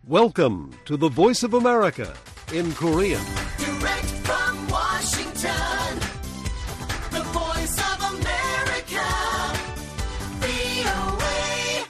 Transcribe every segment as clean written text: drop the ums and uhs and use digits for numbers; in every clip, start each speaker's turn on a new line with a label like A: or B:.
A: Welcome to the Voice of America in Korean.
B: Direct from Washington, the Voice of America, VOA.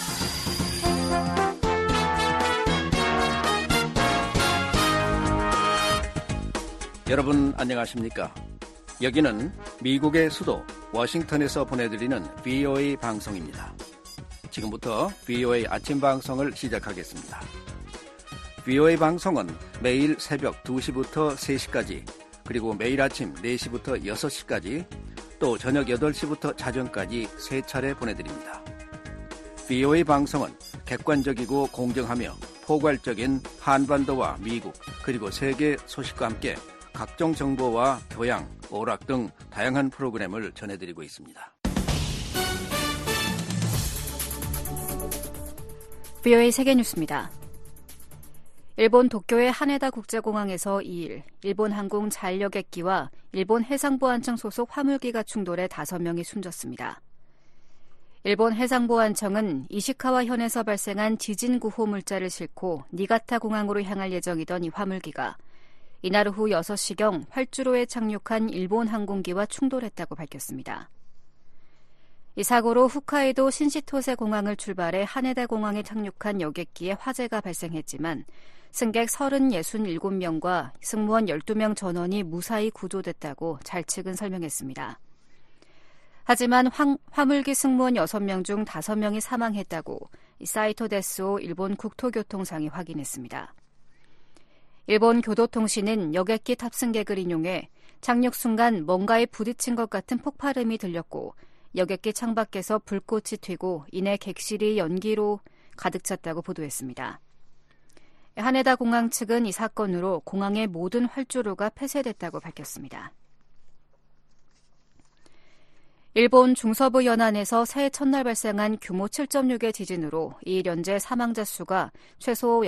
C: 여러분 안녕하십니까? 여기는 미국의 수도 워싱턴에서 보내드리는 VOA 방송입니다. 지금부터 VOA 아침 방송을 시작하겠습니다. VOA 방송은 매일 새벽 2시부터 3시까지, 그리고 매일 아침 4시부터 6시까지, 또 저녁 8시부터 자정까지 3차례 보내드립니다. VOA 방송은 객관적이고 공정하며 포괄적인 한반도와 미국, 그리고 세계 소식과 함께 각종 정보와 교양, 오락 등 다양한 프로그램을 전해드리고 있습니다.
D: VOA 세계뉴스입니다. 일본 도쿄의 하네다 국제공항에서 2일 일본 항공 잔여객기와 일본 해상보안청 소속 화물기가 충돌해 5명이 숨졌습니다. 일본 해상보안청은 이시카와 현에서 발생한 지진 구호 물자를 싣고 니가타 공항으로 향할 예정이던 이 화물기가 이날 오후 6시경 활주로에 착륙한 일본 항공기와 충돌했다고 밝혔습니다. 이 사고로 홋카이도 신시토세 공항을 출발해 하네다 공항에 착륙한 여객기에 화재가 발생했지만 승객 67명과 승무원 12명 전원이 무사히 구조됐다고 잘 측은 설명했습니다. 하지만 화물기 승무원 6명 중 5명이 사망했다고 사이토 데스오 일본 국토교통상이 확인했습니다. 일본 교도통신은 여객기 탑승객을 인용해 착륙 순간 뭔가에 부딪힌 것 같은 폭발음이 들렸고 여객기 창밖에서 불꽃이 튀고 이내 객실이 연기로 가득 찼다고 보도했습니다. 하네다 공항 측은 이 사건으로 공항의 모든 활주로가 폐쇄됐다고 밝혔습니다. 일본 중서부 연안에서 새해 첫날 발생한 규모 7.6의 지진으로 이일 현재 사망자 수가 최소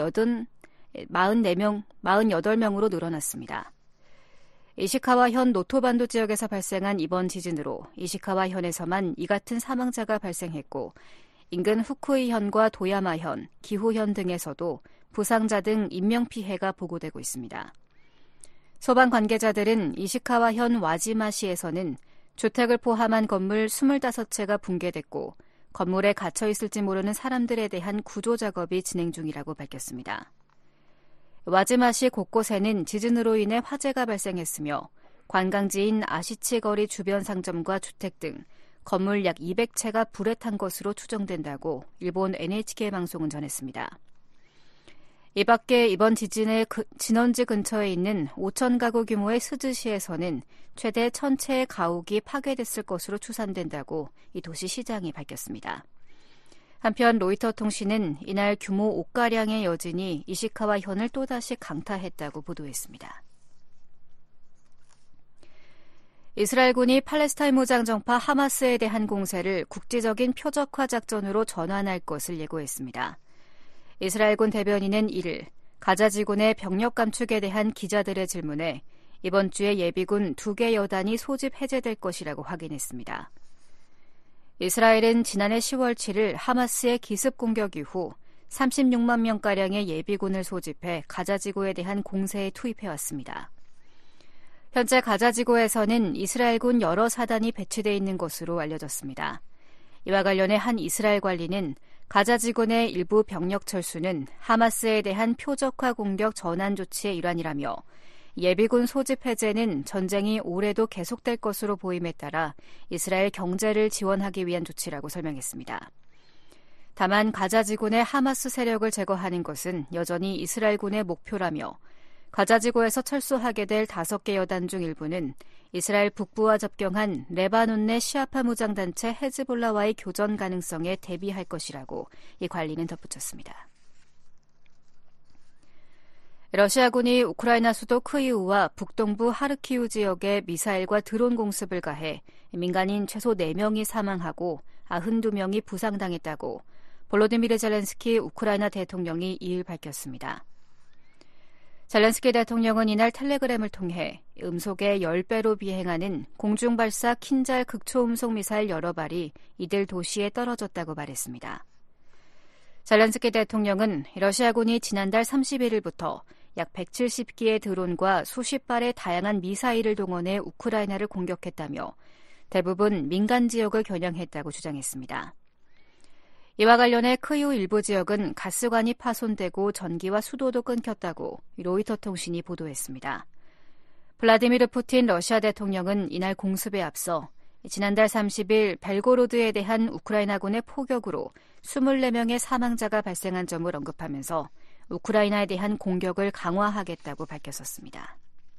D: 48명으로 늘어났습니다. 이시카와 현 노토반도 지역에서 발생한 이번 지진으로 이시카와 현에서만 이 같은 사망자가 발생했고 인근 후쿠이현과 도야마현, 기후현 등에서도 부상자 등 인명피해가 보고되고 있습니다. 소방 관계자들은 이시카와현 와지마시에서는 주택을 포함한 건물 25채가 붕괴됐고 건물에 갇혀있을지 모르는 사람들에 대한 구조 작업이 진행 중이라고 밝혔습니다. 와지마시 곳곳에는 지진으로 인해 화재가 발생했으며 관광지인 아시치 거리 주변 상점과 주택 등 건물 약 200채가 불에 탄 것으로 추정된다고 일본 NHK 방송은 전했습니다. 이 밖에 이번 지진의 진원지 근처에 있는 5천 가구 규모의 스즈시에서는 최대 1,000채의 가옥이 파괴됐을 것으로 추산된다고 이 도시 시장이 밝혔습니다. 한편 로이터 통신은 이날 규모 5가량의 여진이 이시카와 현을 또다시 강타했다고 보도했습니다. 이스라엘군이 팔레스타인 무장정파 하마스에 대한 공세를 국제적인 표적화 작전으로 전환할 것을 예고했습니다. 이스라엘군 대변인은 1일 가자지군의 병력 감축에 대한 기자들의 질문에 이번 주에 예비군 2개 여단이 소집 해제될 것이라고 확인했습니다. 이스라엘은 지난해 10월 7일 하마스의 기습 공격 이후 36만 명가량의 예비군을 소집해 가자지구에 대한 공세에 투입해왔습니다. 현재 가자지구에서는 이스라엘군 여러 사단이 배치되어 있는 것으로 알려졌습니다. 이와 관련해 한 이스라엘 관리는 가자지군의 일부 병력 철수는 하마스에 대한 표적화 공격 전환 조치의 일환이라며 예비군 소집 해제는 전쟁이 올해도 계속될 것으로 보임에 따라 이스라엘 경제를 지원하기 위한 조치라고 설명했습니다. 다만 가자지군의 하마스 세력을 제거하는 것은 여전히 이스라엘군의 목표라며 가자지구에서 철수하게 될 5개 여단 중 일부는 이스라엘 북부와 접경한 레바논 내 시아파 무장단체 헤즈볼라와의 교전 가능성에 대비할 것이라고 이 관리는 덧붙였습니다. 러시아군이 우크라이나 수도 크이우와 북동부 하르키우 지역에 미사일과 드론 공습을 가해 민간인 최소 4명이 사망하고 92명이 부상당했다고 볼로디미르 젤렌스키 우크라이나 대통령이 2일 밝혔습니다. 젤렌스키 대통령은 이날 텔레그램을 통해 음속의 10배로 비행하는 공중발사 킨잘 극초음속 미사일 여러 발이 이들 도시에 떨어졌다고 말했습니다. 젤렌스키 대통령은 러시아군이 지난달 31일부터 약 170기의 드론과 수십 발의 다양한 미사일을 동원해 우크라이나를 공격했다며 대부분 민간 지역을 겨냥했다고 주장했습니다. 이와 관련해 크이우 일부 지역은 가스관이 파손되고 전기와 수도도 끊겼다고 로이터 통신이 보도했습니다. 블라디미르 푸틴 러시아 대통령은 이날 공습에 앞서 지난달 30일 벨고로드에 대한 우크라이나군의 포격으로 24명의 사망자가 발생한 점을 언급하면서 우크라이나에 대한 공격을 강화하겠다고 밝혔었습니다.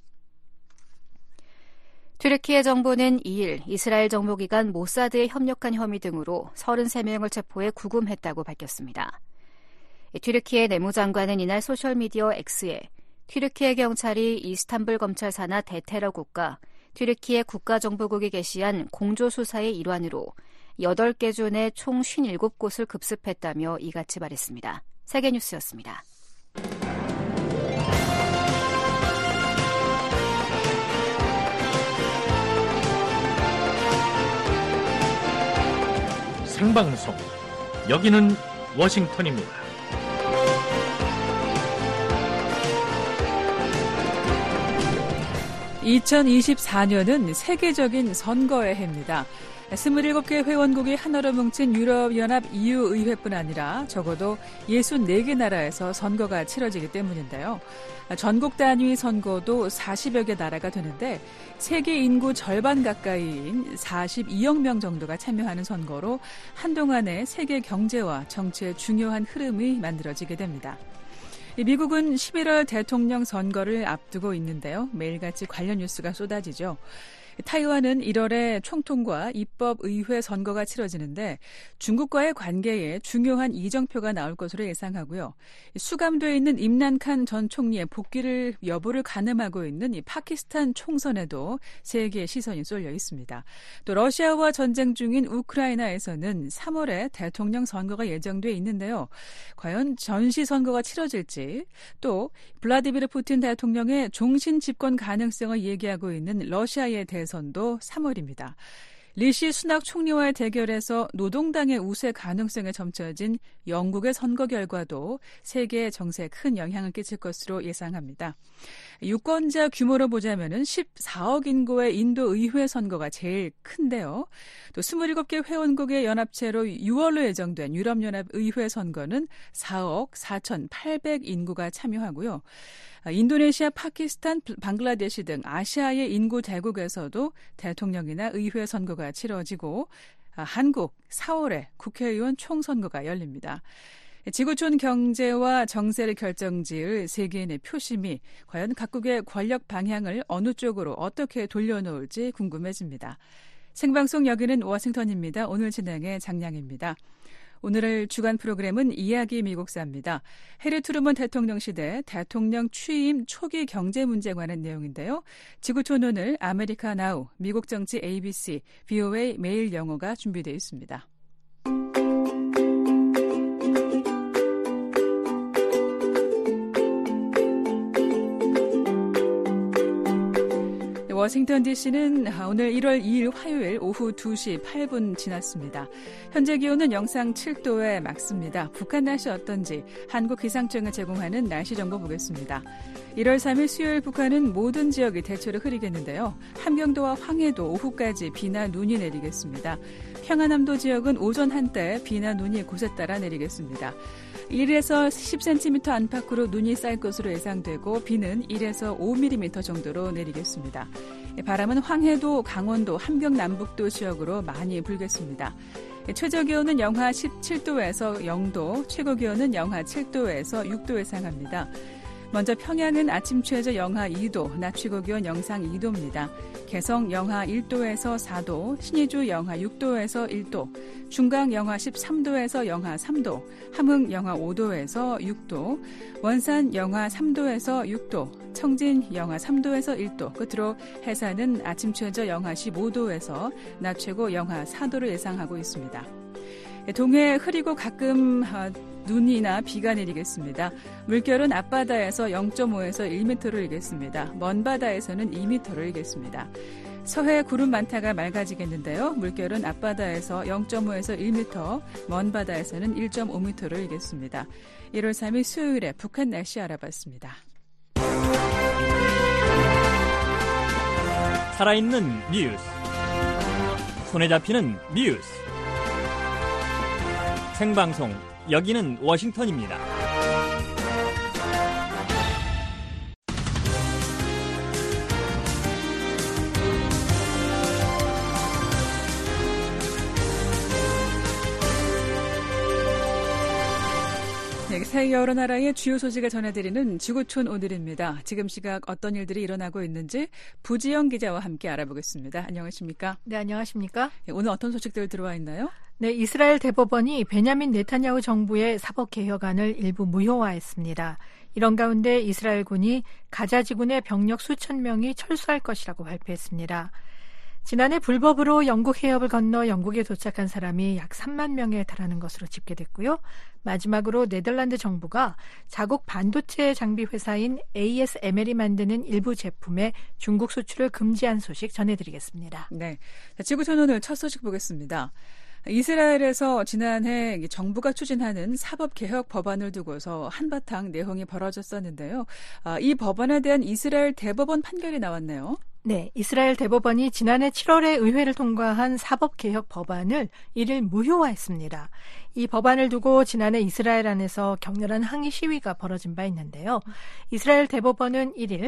D: 튀르키예 정부는 2일 이스라엘 정보기관 모사드에 협력한 혐의 등으로 33명을 체포해 구금했다고 밝혔습니다. 튀르키예 내무장관은 이날 소셜미디어 X에 튀르키예 경찰이 이스탄불 검찰 산하 대테러 국가 튀르키예 국가정보국이 게시한 공조수사의 일환으로 8개 존의 총 57곳을 급습했다며 이같이 말했습니다. 세계뉴스였습니다.
E: 생방송, 여기는 워싱턴입니다.
F: (2024년은) 세계적인 선거의 해입니다. 27개 회원국이 하나로 뭉친 유럽연합 EU 의회뿐 아니라 적어도 64개 나라에서 선거가 치러지기 때문인데요. 전국 단위 선거도 40여 개 나라가 되는데 세계 인구 절반 가까이인 42억 명 정도가 참여하는 선거로 한동안의 세계 경제와 정치의 중요한 흐름이 만들어지게 됩니다. 미국은 11월 대통령 선거를 앞두고 있는데요. 매일같이 관련 뉴스가 쏟아지죠. 타이완은 1월에 총통과 입법의회 선거가 치러지는데 중국과의 관계에 중요한 이정표가 나올 것으로 예상하고요. 수감돼 있는 임란칸 전 총리의 복귀를 여부를 가늠하고 있는 이 파키스탄 총선에도 세계의 시선이 쏠려 있습니다. 또 러시아와 전쟁 중인 우크라이나에서는 3월에 대통령 선거가 예정돼 있는데요. 과연 전시 선거가 치러질지, 또 블라디미르 푸틴 대통령의 종신 집권 가능성을 얘기하고 있는 러시아에 대해선도 3월입니다. 리시 수낙 총리와의 대결에서 노동당의 우세 가능성에 점쳐진 영국의 선거 결과도 세계 정세에 큰 영향을 끼칠 것으로 예상합니다. 유권자 규모로 보자면은 14억 인구의 인도 의회 선거가 제일 큰데요. 또 27개 회원국의 연합체로 6월로 예정된 유럽연합 의회 선거는 4억 4,800 인구가 참여하고요. 인도네시아, 파키스탄, 방글라데시 등 아시아의 인구 대국에서도 대통령이나 의회 선거가 치러지고 한국 4월에 국회의원 총선거가 열립니다. 지구촌 경제와 정세를 결정지을 세계인의 표심이 과연 각국의 권력 방향을 어느 쪽으로 어떻게 돌려놓을지 궁금해집니다. 생방송 여기는 워싱턴입니다. 오늘 진행의 장량입니다. 오늘 주간 프로그램은 이야기 미국사입니다. 해리 트루먼 대통령 시대 대통령 취임 초기 경제 문제에 관한 내용인데요. 지구촌 오늘 아메리카 나우, 미국 정치 ABC, VOA 매일 영어가 준비되어 있습니다. 워싱턴 DC는 오늘 1월 2일 화요일 오후 2시 8분 지났습니다. 현재 기온은 영상 7도에 맑습니다. 북한 날씨 어떤지 한국 기상청을 제공하는 날씨 정보 보겠습니다. 1월 3일 수요일 북한은 모든 지역이 대체로 흐리겠는데요. 함경도와 황해도 오후까지 비나 눈이 내리겠습니다. 평안남도 지역은 오전 한때 비나 눈이 곳에 따라 내리겠습니다. 1에서 10cm 안팎으로 눈이 쌓일 것으로 예상되고 비는 1에서 5mm 정도로 내리겠습니다. 바람은 황해도, 강원도, 함경 남북도 지역으로 많이 불겠습니다. 최저기온은 영하 17도에서 0도, 최고기온은 영하 7도에서 6도 예상합니다. 먼저 평양은 아침 최저 영하 2도, 낮 최고기온 영상 2도입니다. 개성 영하 1도에서 4도, 신의주 영하 6도에서 1도, 중강 영하 13도에서 영하 3도, 함흥 영하 5도에서 6도, 원산 영하 3도에서 6도, 청진 영하 3도에서 1도, 끝으로 해산은 아침 최저 영하 15도에서 낮 최고 영하 4도를 예상하고 있습니다. 동해 흐리고 가끔 눈이나 비가 내리겠습니다. 물결은 앞바다에서 0.5에서 1m를 일겠습니다. 먼 바다에서는 2m를 일겠습니다. 서해 구름 많다가 맑아지겠는데요. 물결은 앞바다에서 0.5에서 1m, 먼 바다에서는 1.5m를 일겠습니다. 1월 3일 수요일에 북한 날씨 알아봤습니다.
E: 살아있는 뉴스, 손에 잡히는 뉴스, 생방송, 여기는 워싱턴입니다.
F: 세계 여러 나라의 주요 소식을 전해드리는 지구촌 오늘입니다. 지금 시각 어떤 일들이 일어나고 있는지 부지영 기자와 함께 알아보겠습니다. 안녕하십니까?
G: 네, 안녕하십니까?
F: 오늘 어떤 소식들 들어와 있나요?
G: 네, 이스라엘 대법원이 베냐민 네타냐후 정부의 사법개혁안을 일부 무효화했습니다. 이런 가운데 이스라엘군이 가자지군의 병력 수천 명이 철수할 것이라고 발표했습니다. 지난해 불법으로 영국 해협을 건너 영국에 도착한 사람이 약 3만 명에 달하는 것으로 집계됐고요. 마지막으로 네덜란드 정부가 자국 반도체 장비 회사인 ASML이 만드는 일부 제품의 중국 수출을 금지한 소식 전해드리겠습니다.
F: 네, 지구촌 오늘 첫 소식 보겠습니다. 이스라엘에서 지난해 정부가 추진하는 사법개혁 법안을 두고서 한바탕 내홍이 벌어졌었는데요. 이 법안에 대한 이스라엘 대법원 판결이 나왔네요.
G: 네, 이스라엘 대법원이 지난해 7월에 의회를 통과한 사법개혁 법안을 1일 무효화했습니다. 이 법안을 두고 지난해 이스라엘 안에서 격렬한 항의 시위가 벌어진 바 있는데요. 이스라엘 대법원은 1일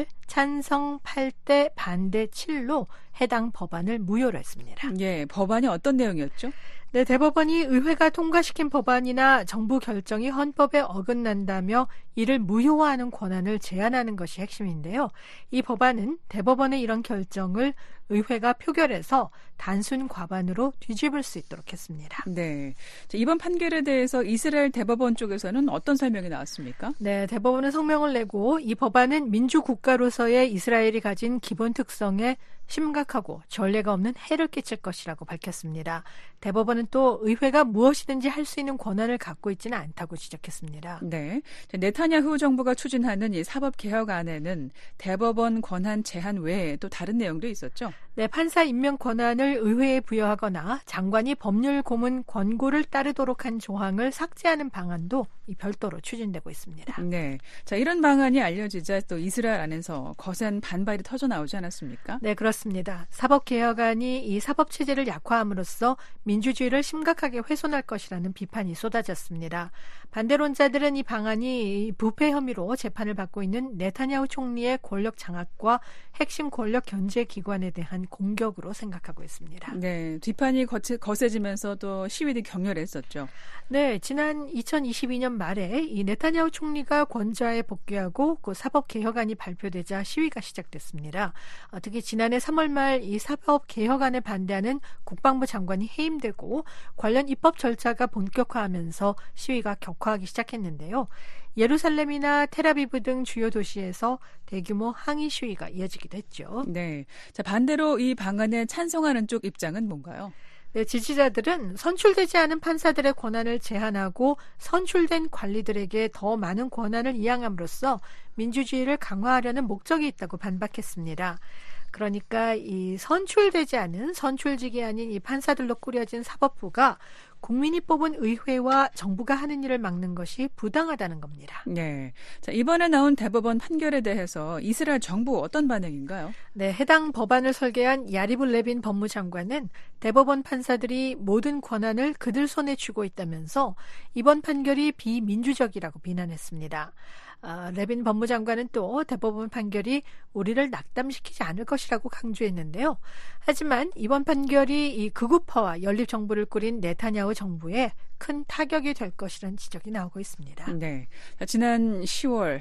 G: 찬성 8대 반대 7로 해당 법안을 무효로 했습니다.
F: 예, 법안이 어떤 내용이었죠?
G: 네, 대법원이 의회가 통과시킨 법안이나 정부 결정이 헌법에 어긋난다며 이를 무효화하는 권한을 제한하는 것이 핵심인데요. 이 법안은 대법원의 이런 결정을 의회가 표결해서 단순 과반으로 뒤집을 수 있도록 했습니다.
F: 네, 이번 판결에 대해서 이스라엘 대법원 쪽에서는 어떤 설명이 나왔습니까?
G: 네, 대법원은 성명을 내고 이 법안은 민주국가로서의 이스라엘이 가진 기본 특성에 심각하고 전례가 없는 해를 끼칠 것이라고 밝혔습니다. 대법원은 또 의회가 무엇이든지 할 수 있는 권한을 갖고 있지는 않다고 지적했습니다.
F: 네, 네타냐후 정부가 추진하는 이 사법개혁안에는 대법원 권한 제한 외에 또 다른 내용도 있었죠?
G: 네, 판사 임명 권한을 의회에 부여하거나 장관이 법률 고문 권고를 따르도록 한 조항을 삭제하는 방안도 별도로 추진되고 있습니다.
F: 네, 자, 이런 방안이 알려지자 또 이스라엘 안에서 거센 반발이 터져 나오지 않았습니까?
G: 네, 그렇습니다. 사법개혁안이 이 사법체제를 약화함으로써 민주주의를 심각하게 훼손할 것이라는 비판이 쏟아졌습니다. 반대론자들은 이 방안이 부패 혐의로 재판을 받고 있는 네타냐후 총리의 권력 장악과 핵심 권력 견제 기관에 대한 공격으로 생각하고 있습니다.
F: 네, 비판이 거세지면서 또 시위도 격렬했었죠.
G: 네, 지난 2022년 말에 이 네타냐후 총리가 권좌에 복귀하고 그 사법개혁안이 발표되자 시위가 시작됐습니다. 특히 지난해 3월 말 이 사법개혁안에 반대하는 국방부 장관이 해임되고 관련 입법 절차가 본격화하면서 시위가 격화하기 시작했는데요. 예루살렘이나 텔아비브 등 주요 도시에서 대규모 항의 시위가 이어지기도 했죠.
F: 네, 자, 반대로 이 방안에 찬성하는 쪽 입장은 뭔가요?
G: 네, 지지자들은 선출되지 않은 판사들의 권한을 제한하고 선출된 관리들에게 더 많은 권한을 이양함으로써 민주주의를 강화하려는 목적이 있다고 반박했습니다. 그러니까 이 선출되지 않은 선출직이 아닌 이 판사들로 꾸려진 사법부가 국민이 뽑은 의회와 정부가 하는 일을 막는 것이 부당하다는 겁니다.
F: 네, 자, 이번에 나온 대법원 판결에 대해서 이스라엘 정부 어떤 반응인가요?
G: 네, 해당 법안을 설계한 야리브 레빈 법무장관은 대법원 판사들이 모든 권한을 그들 손에 쥐고 있다면서 이번 판결이 비민주적이라고 비난했습니다. 레빈 법무장관은 또 대법원 판결이 우리를 낙담시키지 않을 것이라고 강조했는데요. 하지만 이번 판결이 이 극우파와 연립정부를 꾸린 네타냐후 정부에 큰 타격이 될 것이라는 지적이 나오고 있습니다.
F: 네, 지난 10월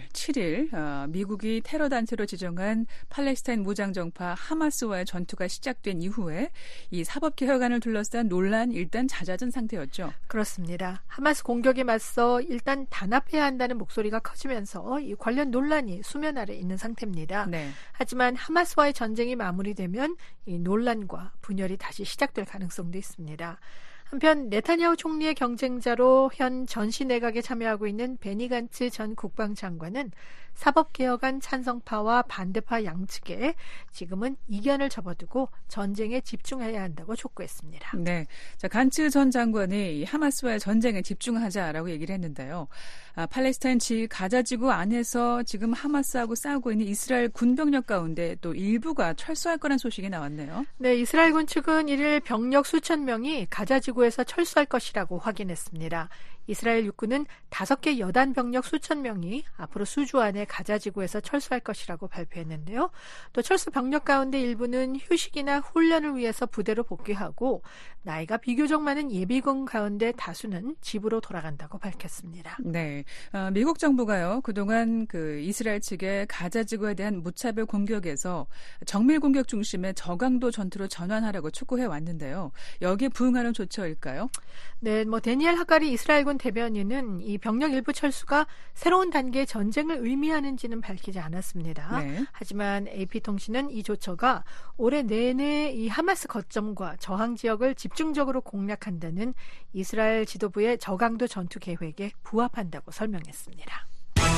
F: 7일 미국이 테러 단체로 지정한 팔레스타인 무장정파 하마스와의 전투가 시작된 이후에 이 사법개혁안을 둘러싼 논란 일단 잦아든 상태였죠.
G: 그렇습니다. 하마스 공격에 맞서 일단 단합해야 한다는 목소리가 커지면서 이 관련 논란이 수면 아래 있는 상태입니다.
F: 네.
G: 하지만 하마스와의 전쟁이 마무리되면 이 논란과 분열이 다시 시작될 가능성도 있습니다. 한편 네타냐후 총리의 경쟁자로 현 전시 내각에 참여하고 있는 베니 간츠 전 국방장관은 사법개혁안 찬성파와 반대파 양측에 지금은 이견을 접어두고 전쟁에 집중해야 한다고 촉구했습니다.
F: 네, 자, 간츠 전 장관이 하마스와의 전쟁에 집중하자라고 얘기를 했는데요. 팔레스타인 가자 지구 안에서 지금 하마스하고 싸우고 있는 이스라엘 군병력 가운데 또 일부가 철수할 거란 소식이 나왔네요.
G: 네, 이스라엘군 측은 1일 병력 수천 명이 가자 지구에서 철수할 것이라고 확인했습니다. 이스라엘 육군은 5개 여단 병력 수천 명이 앞으로 수주 안에 가자 지구에서 철수할 것이라고 발표했는데요. 또 철수 병력 가운데 일부는 휴식이나 훈련을 위해서 부대로 복귀하고 나이가 비교적 많은 예비군 가운데 다수는 집으로 돌아간다고 밝혔습니다.
F: 네, 미국 정부가요 그동안 이스라엘 측의 가자 지구에 대한 무차별 공격에서 정밀 공격 중심의 저강도 전투로 전환하라고 촉구해 왔는데요. 여기에 부응하는 조처일까요?
G: 네, 데니엘 하가리 이스라엘군 대변인은 이 병력 일부 철수가 새로운 단계의 전쟁을 의미하는지는 밝히지 않았습니다.
F: 네.
G: 하지만 AP통신은 이 조처가 올해 내내 이 하마스 거점과 저항 지역을 집중적으로 공략한다는 이스라엘 지도부의 저강도 전투 계획에 부합한다고 설명했습니다.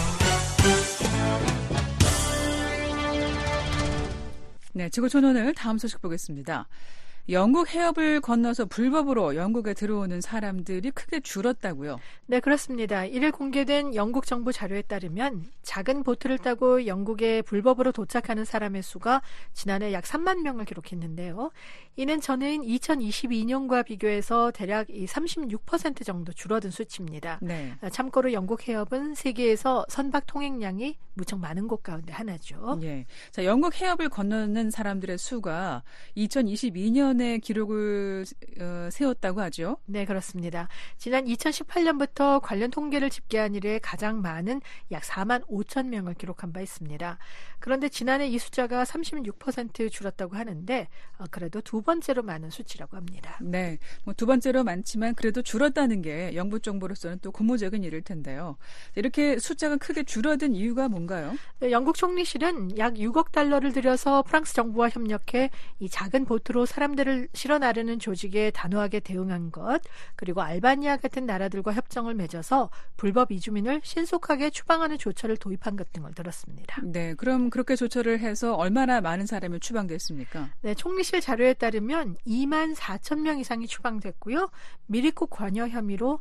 F: 네, 지구촌 오늘 다음 소식 보겠습니다. 영국 해협을 건너서 불법으로 영국에 들어오는 사람들이 크게 줄었다고요?
G: 네, 그렇습니다. 1일 공개된 영국 정부 자료에 따르면 작은 보트를 타고 영국에 불법으로 도착하는 사람의 수가 지난해 약 3만 명을 기록했는데요. 이는 전해인 2022년과 비교해서 대략 36% 정도 줄어든 수치입니다.
F: 네.
G: 참고로 영국 해협은 세계에서 선박 통행량이 무척 많은 곳 가운데 하나죠.
F: 예. 자, 영국 해협을 건너는 사람들의 수가 2022년에 기록을 세웠다고 하죠.
G: 네, 그렇습니다. 지난 2018년부터 관련 통계를 집계한 이래 가장 많은 약 4만 5천 명을 기록한 바 있습니다. 그런데 지난해 이 숫자가 36% 줄었다고 하는데 그래도 두 번째로 많은 수치라고 합니다.
F: 네, 두 번째로 많지만 그래도 줄었다는 게 영국 정부로서는 또 고무적인 일일 텐데요. 이렇게 숫자가 크게 줄어든 이유가 뭔가요?
G: 네, 영국 총리실은 약 6억 달러를 들여서 프랑스 정부와 협력해 이 작은 보트로 사람들을 실어 나르는 조직에 단호하게 대응한 것, 그리고 알바니아 같은 나라들과 협정을 맺어서 불법 이주민을 신속하게 추방하는 조처를 도입한 것 등을 들었습니다.
F: 네, 그럼 그렇게 조처를 해서 얼마나 많은 사람이 추방됐습니까?
G: 네, 총리실 자료에 따르면 2만 4천 명 이상이 추방됐고요. 미리국 관여 혐의로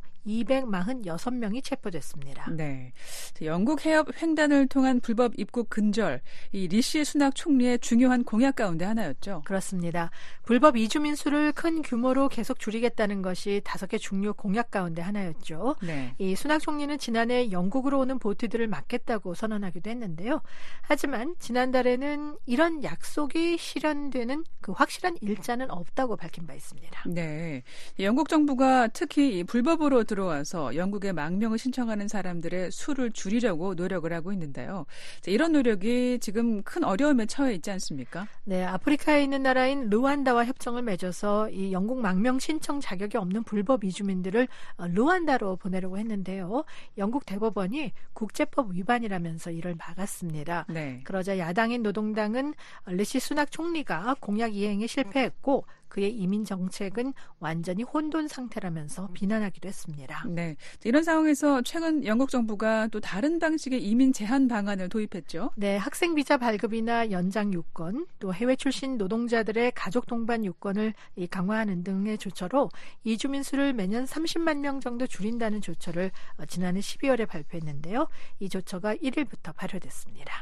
G: 246명이 체포됐습니다.
F: 네, 영국 해협 횡단을 통한 불법 입국 근절, 이 리시 수낙 총리의 중요한 공약 가운데 하나였죠.
G: 그렇습니다. 불법 이주민 수를 큰 규모로 계속 줄이겠다는 것이 5개 중요 공약 가운데 하나였죠.
F: 네.
G: 이 수낙 총리는 지난해 영국으로 오는 보트들을 막겠다고 선언하기도 했는데요. 하지만 지난달에는 이런 약속이 실현되는 그 확실한 일자는 없다고 밝힌 바 있습니다.
F: 네, 영국 정부가 특히 불법으로 들어와서 영국에 망명을 신청하는 사람들의 수를 줄이려고 노력을 하고 있는데요. 이런 노력이 지금 큰 어려움에 처해 있지 않습니까?
G: 네, 아프리카에 있는 나라인 루안다와 협정을 맺어서 이 영국 망명 신청 자격이 없는 불법 이주민들을 루안다로 보내려고 했는데요. 영국 대법원이 국제법 위반이라면서 이를 막았습니다.
F: 네.
G: 그러자 야당인 노동당은 리시 수낙 총리가 공약 이행에 실패했고 그의 이민 정책은 완전히 혼돈 상태라면서 비난하기도 했습니다.
F: 네, 이런 상황에서 최근 영국 정부가 또 다른 방식의 이민 제한 방안을 도입했죠.
G: 네, 학생 비자 발급이나 연장 유권, 또 해외 출신 노동자들의 가족 동반 유권을 강화하는 등의 조처로 이주민 수를 매년 30만 명 정도 줄인다는 조처를 지난해 12월에 발표했는데요. 이 조처가 1일부터 발효됐습니다.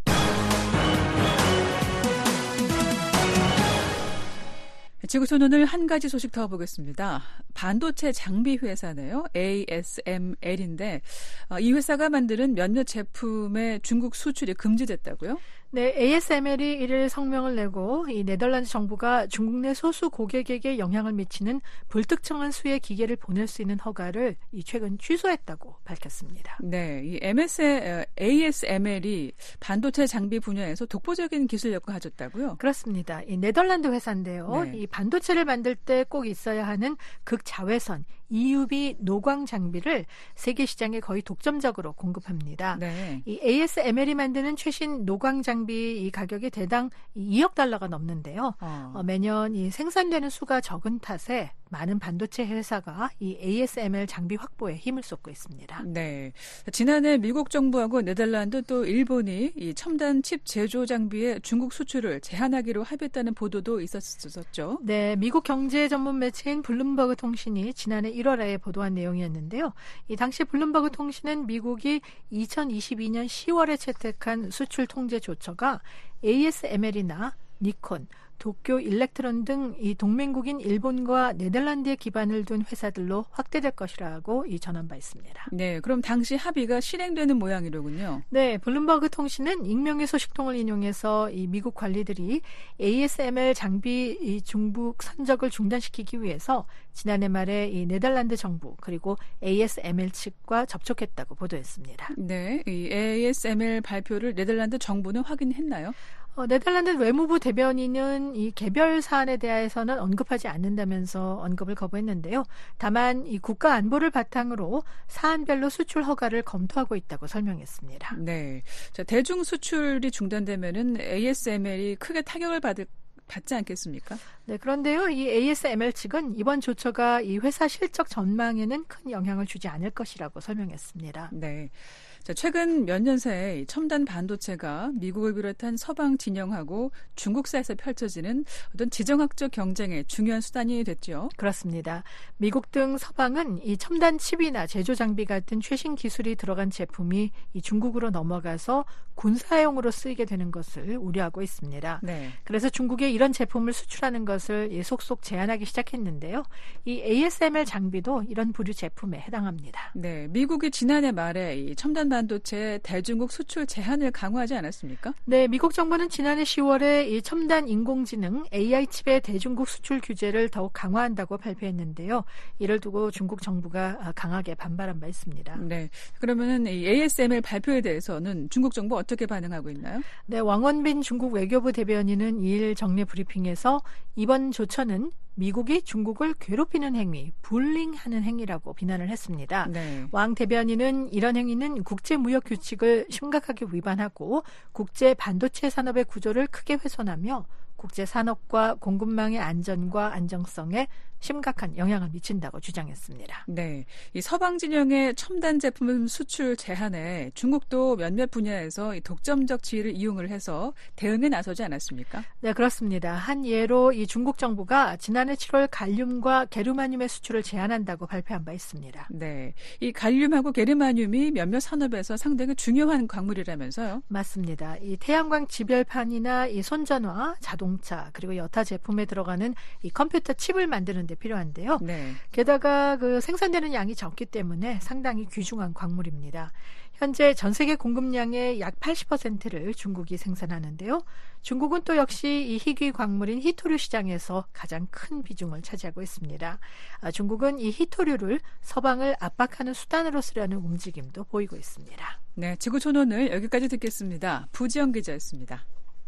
F: 지구촌 오늘 한 가지 소식 더 보겠습니다. 반도체 장비 회사네요. ASML인데 이 회사가 만드는 몇몇 제품의 중국 수출이 금지됐다고요?
G: 네, ASML이 이를 성명을 내고 이 네덜란드 정부가 중국 내 소수 고객에게 영향을 미치는 불특정한 수의 기계를 보낼 수 있는 허가를 최근 취소했다고 밝혔습니다.
F: 네, 이 ASML이 반도체 장비 분야에서 독보적인 기술력을 가졌다고요?
G: 그렇습니다. 이 네덜란드 회사인데요.
F: 네.
G: 이 반도체를 만들 때 꼭 있어야 하는 극자외선 EUV 노광 장비를 세계 시장에 거의 독점적으로 공급합니다.
F: 네.
G: 이 ASML이 만드는 최신 노광 장비 이 가격이 대당 2억 달러가 넘는데요. 매년 이 생산되는 수가 적은 탓에 많은 반도체 회사가 이 ASML 장비 확보에 힘을 쏟고 있습니다.
F: 네. 지난해 미국 정부하고 네덜란드 또 일본이 이 첨단 칩 제조 장비의 중국 수출을 제한하기로 합의했다는 보도도 있었었죠.
G: 네, 미국 경제 전문 매체인 블룸버그 통신이 지난해 1월에 보도한 내용이었는데요. 이 당시 블룸버그 통신은 미국이 2022년 10월에 채택한 수출 통제 조처가 ASML이나 니콘, 도쿄 일렉트론 등 이 동맹국인 일본과 네덜란드에 기반을 둔 회사들로 확대될 것이라고 전한 바 있습니다.
F: 네, 그럼 당시 합의가 실행되는 모양이로군요.
G: 네, 블룸버그 통신은 익명의 소식통을 인용해서 이 미국 관리들이 ASML 장비 이 중국 선적을 중단시키기 위해서 지난해 말에 이 네덜란드 정부 그리고 ASML 측과 접촉했다고 보도했습니다.
F: 네, 이 ASML 발표를 네덜란드 정부는 확인했나요?
G: 네덜란드 외무부 대변인은 이 개별 사안에 대해서는 언급하지 않는다면서 언급을 거부했는데요. 다만 이 국가 안보를 바탕으로 사안별로 수출 허가를 검토하고 있다고 설명했습니다.
F: 네, 자, 대중 수출이 중단되면은 ASML이 크게 타격을 받지 않겠습니까?
G: 네, 그런데요, 이 ASML 측은 이번 조처가 이 회사 실적 전망에는 큰 영향을 주지 않을 것이라고 설명했습니다.
F: 네. 자, 최근 몇 년 사이 첨단 반도체가 미국을 비롯한 서방 진영하고 중국사에서 펼쳐지는 어떤 지정학적 경쟁의 중요한 수단이 됐죠.
G: 그렇습니다. 미국 등 서방은 이 첨단 칩이나 제조 장비 같은 최신 기술이 들어간 제품이 이 중국으로 넘어가서 군사용으로 쓰이게 되는 것을 우려하고 있습니다.
F: 네.
G: 그래서 중국에 이런 제품을 수출하는 것을 속속 제한하기 시작했는데요. 이 ASML 장비도 이런 부류 제품에 해당합니다.
F: 네, 미국이 지난해 말에 이 첨단 반도체 대중국 수출 제한을 강화하지 않았습니까?
G: 네, 미국 정부는 지난해 10월에 이 첨단 인공지능 AI 칩의 대중국 수출 규제를 더욱 강화한다고 발표했는데요. 이를 두고 중국 정부가 강하게 반발한 바 있습니다.
F: 네, 그러면은 이 ASML 발표에 대해서는 중국 정부 어떻게 반응하고 있나요?
G: 네, 왕원빈 중국 외교부 대변인은 2일 정례 브리핑에서 이번 조처는 미국이 중국을 괴롭히는 행위, 불링하는 행위라고 비난을 했습니다.
F: 네.
G: 왕 대변인은 이런 행위는 국제무역 규칙을 심각하게 위반하고 국제 반도체 산업의 구조를 크게 훼손하며 국제 산업과 공급망의 안전과 안정성에 심각한 영향을 미친다고 주장했습니다.
F: 네, 이 서방 진영의 첨단 제품 수출 제한에 중국도 몇몇 분야에서 이 독점적 지위를 이용을 해서 대응에 나서지 않았습니까?
G: 네, 그렇습니다. 한 예로 이 중국 정부가 지난해 7월 갈륨과 게르마늄의 수출을 제한한다고 발표한 바 있습니다.
F: 네, 이 갈륨하고 게르마늄이 몇몇 산업에서 상당히 중요한 광물이라면서요?
G: 맞습니다. 이 태양광 지별판이나 이 손전화, 자동차 그리고 여타 제품에 들어가는 이 컴퓨터 칩을 만드는 데 필요한데요.
F: 네.
G: 게다가 그 생산되는 양이 적기 때문에 상당히 귀중한 광물입니다. 현재 전 세계 공급량의 약 80%를 중국이 생산하는데요. 중국은 또 역시 이 희귀 광물인 히토류 시장에서 가장 큰 비중을 차지하고 있습니다. 중국은 이 히토류를 서방을 압박하는 수단으로 쓰려는 움직임도 보이고 있습니다.
F: 네, 지구촌 오늘 여기까지 듣겠습니다. 부지영 기자였습니다.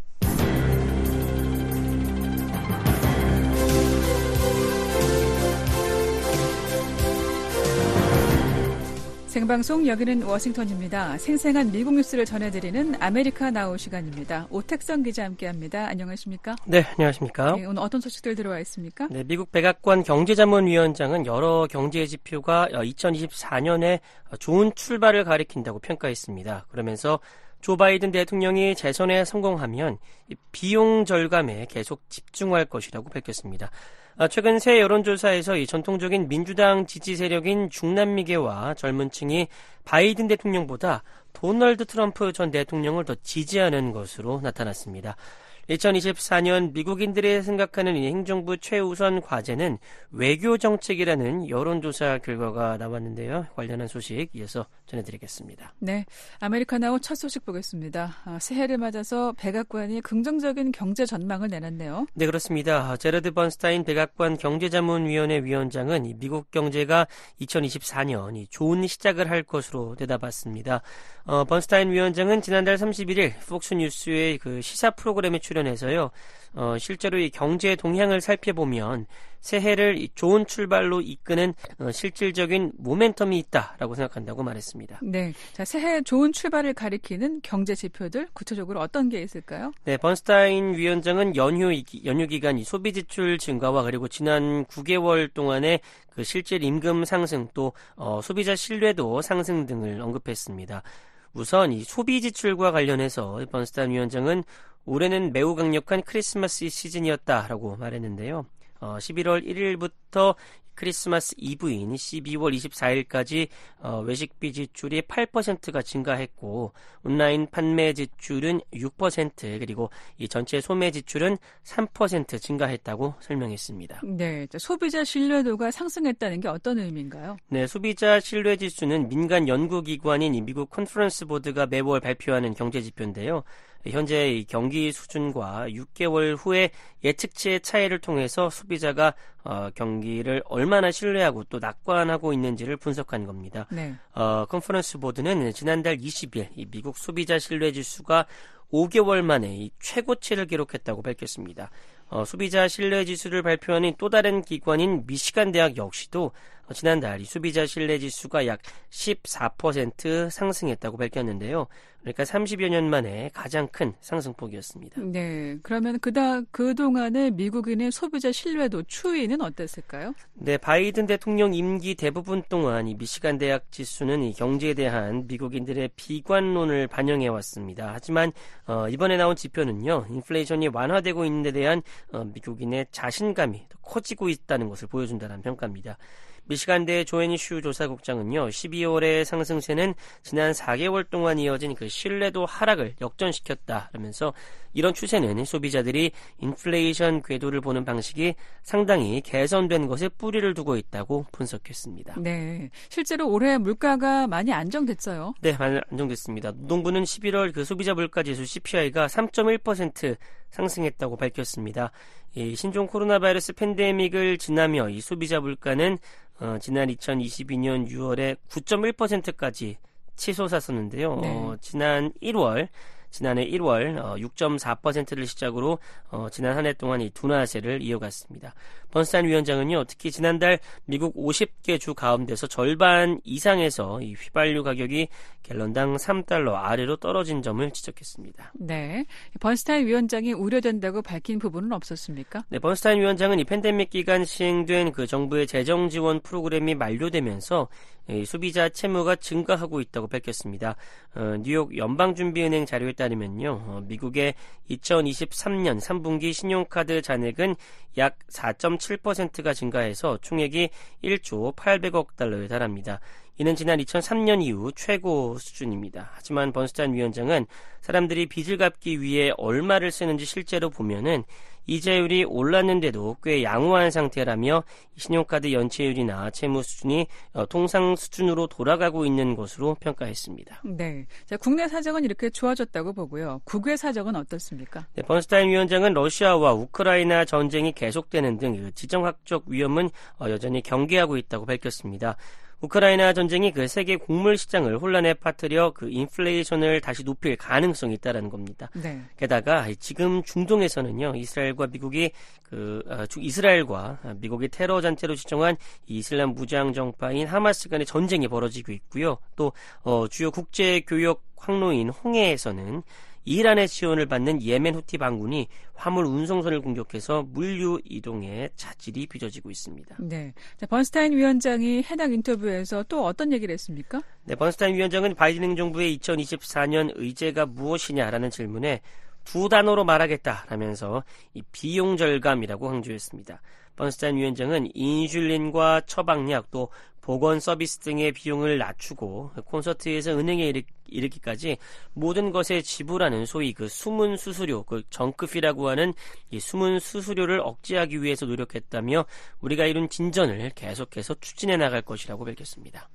F: 생방송 여기는 워싱턴입니다. 생생한 미국 뉴스를 전해드리는 아메리카 나우 시간입니다. 오택성 기자 함께합니다. 안녕하십니까?
H: 네, 안녕하십니까?
F: 네, 오늘 어떤 소식들 들어와 있습니까?
H: 네, 미국 백악관 경제자문위원장은 여러 경제 지표가 2024년에 좋은 출발을 가리킨다고 평가했습니다. 그러면서 조 바이든 대통령이 재선에 성공하면 비용 절감에 계속 집중할 것이라고 밝혔습니다. 최근 새 여론조사에서 이 전통적인 민주당 지지 세력인 중남미계와 젊은 층이 바이든 대통령보다 도널드 트럼프 전 대통령을 더 지지하는 것으로 나타났습니다. 2024년 미국인들이 생각하는 이 행정부 최우선 과제는 외교 정책이라는 여론조사 결과가 나왔는데요. 관련한 소식 이어서 전해드리겠습니다.
F: 네, 아메리카나우 첫 소식 보겠습니다. 새해를 맞아서 백악관이 긍정적인 경제 전망을 내놨네요.
H: 네, 그렇습니다. 제러드 번스타인 백악관 경제자문위원회 위원장은 이 미국 경제가 2024년 좋은 시작을 할 것으로 내다봤습니다. 번스타인 위원장은 지난달 31일 폭스뉴스의 그 시사 프로그램에 출연 출연해서요. 실제로 이 경제 동향을 살펴보면 새해를 좋은 출발로 이끄는 실질적인 모멘텀이 있다라고 생각한다고 말했습니다.
F: 네, 자, 새해 좋은 출발을 가리키는 경제 지표들 구체적으로 어떤 게 있을까요?
H: 네, 번스타인 위원장은 연휴 기간 이 소비 지출 증가와 그리고 지난 9개월 동안의 그 실질 임금 상승 또 소비자 신뢰도 상승 등을 언급했습니다. 우선 이 소비 지출과 관련해서 번스타인 위원장은 올해는 매우 강력한 크리스마스 시즌이었다라고 말했는데요. 11월 1일부터 크리스마스 이브인 12월 24일까지 외식비 지출이 8%가 증가했고 온라인 판매 지출은 6% 그리고 이 전체 소매 지출은 3% 증가했다고 설명했습니다.
F: 네, 소비자 신뢰도가 상승했다는 게 어떤 의미인가요?
H: 네, 소비자 신뢰 지수는 민간 연구기관인 미국 컨퍼런스 보드가 매월 발표하는 경제 지표인데요. 현재 이 경기 수준과 6개월 후의 예측치의 차이를 통해서 소비자가 경기를 얼마나 신뢰하고 또 낙관하고 있는지를 분석한 겁니다.
F: 네.
H: 컨퍼런스 보드는 지난달 20일 이 미국 소비자 신뢰 지수가 5개월 만에 이 최고치를 기록했다고 밝혔습니다. 소비자 신뢰 지수를 발표하는 또 다른 기관인 미시간 대학 역시도 지난달 이 소비자 신뢰 지수가 약 14% 상승했다고 밝혔는데요. 그러니까 30여 년 만에 가장 큰 상승폭이었습니다.
F: 네, 그러면 그동안의 미국인의 소비자 신뢰도 추이는 어땠을까요?
H: 네, 바이든 대통령 임기 대부분 동안 이 미시간 대학 지수는 이 경제에 대한 미국인들의 비관론을 반영해 왔습니다. 하지만 이번에 나온 지표는요, 인플레이션이 완화되고 있는 데 대한 미국인의 자신감이 더 커지고 있다는 것을 보여준다는 평가입니다. 미시간대 조앤니 슈 조사국장은요, 12월의 상승세는 지난 4개월 동안 이어진 그 신뢰도 하락을 역전시켰다라면서 이런 추세는 소비자들이 인플레이션 궤도를 보는 방식이 상당히 개선된 것에 뿌리를 두고 있다고 분석했습니다.
F: 네, 실제로 올해 물가가 많이 안정됐어요.
H: 네, 많이 안정됐습니다. 노동부는 11월 그 소비자 물가지수 CPI가 3.1% 상승했다고 밝혔습니다. 이 신종 코로나 바이러스 팬데믹을 지나며 이 소비자 물가는 지난 2022년 6월에 9.1%까지 치솟았었는데요.
F: 네.
H: 지난해 1월 6.4%를 시작으로 지난 한 해 동안 이 둔화세를 이어갔습니다. 번스타인 위원장은요, 특히 지난달 미국 50개 주 가운데서 절반 이상에서 이 휘발유 가격이 갤런당 3달러 아래로 떨어진 점을 지적했습니다.
F: 네, 번스타인 위원장이 우려된다고 밝힌 부분은 없었습니까?
H: 네, 번스타인 위원장은 이 팬데믹 기간 시행된 그 정부의 재정 지원 프로그램이 만료되면서 소비자 채무가 증가하고 있다고 밝혔습니다. 뉴욕 연방준비은행 자료에 따르면요, 미국의 2023년 3분기 신용카드 잔액은 약 4.7%가 증가해서 총액이 1조 800억 달러에 달합니다. 이는 지난 2003년 이후 최고 수준입니다. 하지만 번스타인 위원장은 사람들이 빚을 갚기 위해 얼마를 쓰는지 실제로 보면은 이자율이 올랐는데도 꽤 양호한 상태라며 신용카드 연체율이나 채무 수준이 통상 수준으로 돌아가고 있는 것으로 평가했습니다.
F: 네, 자, 국내 사정은 이렇게 좋아졌다고 보고요. 국외 사정은 어떻습니까?
H: 네, 번스타인 위원장은 러시아와 우크라이나 전쟁이 계속되는 등 지정학적 위험은 여전히 경계하고 있다고 밝혔습니다. 우크라이나 전쟁이 그 세계 곡물 시장을 혼란에 빠뜨려 그 인플레이션을 다시 높일 가능성이 있다라는 겁니다.
F: 네.
H: 게다가 지금 중동에서는요, 이스라엘과 미국이 테러 단체로 지정한 이 이슬람 무장 정파인 하마스 간의 전쟁이 벌어지고 있고요. 또 주요 국제 교역 항로인 홍해에서는 이란의 지원을 받는 예멘 후티 반군이 화물 운송선을 공격해서 물류 이동에 차질이 빚어지고 있습니다.
F: 네, 자, 번스타인 위원장이 해당 인터뷰에서 또 어떤 얘기를 했습니까?
H: 네, 번스타인 위원장은 바이든 행정부의 2024년 의제가 무엇이냐라는 질문에 두 단어로 말하겠다라면서 이 비용 절감이라고 강조했습니다. 번스타인 위원장은 인슐린과 처방약 또 보건 서비스 등의 비용을 낮추고 콘서트에서 은행에 이르기까지 모든 것에 지불하는 소위 그 숨은 수수료, 그 정크피라고 하는 이 숨은 수수료를 억제하기 위해서 노력했다며 우리가 이룬 진전을 계속해서 추진해 나갈 것이라고 밝혔습니다.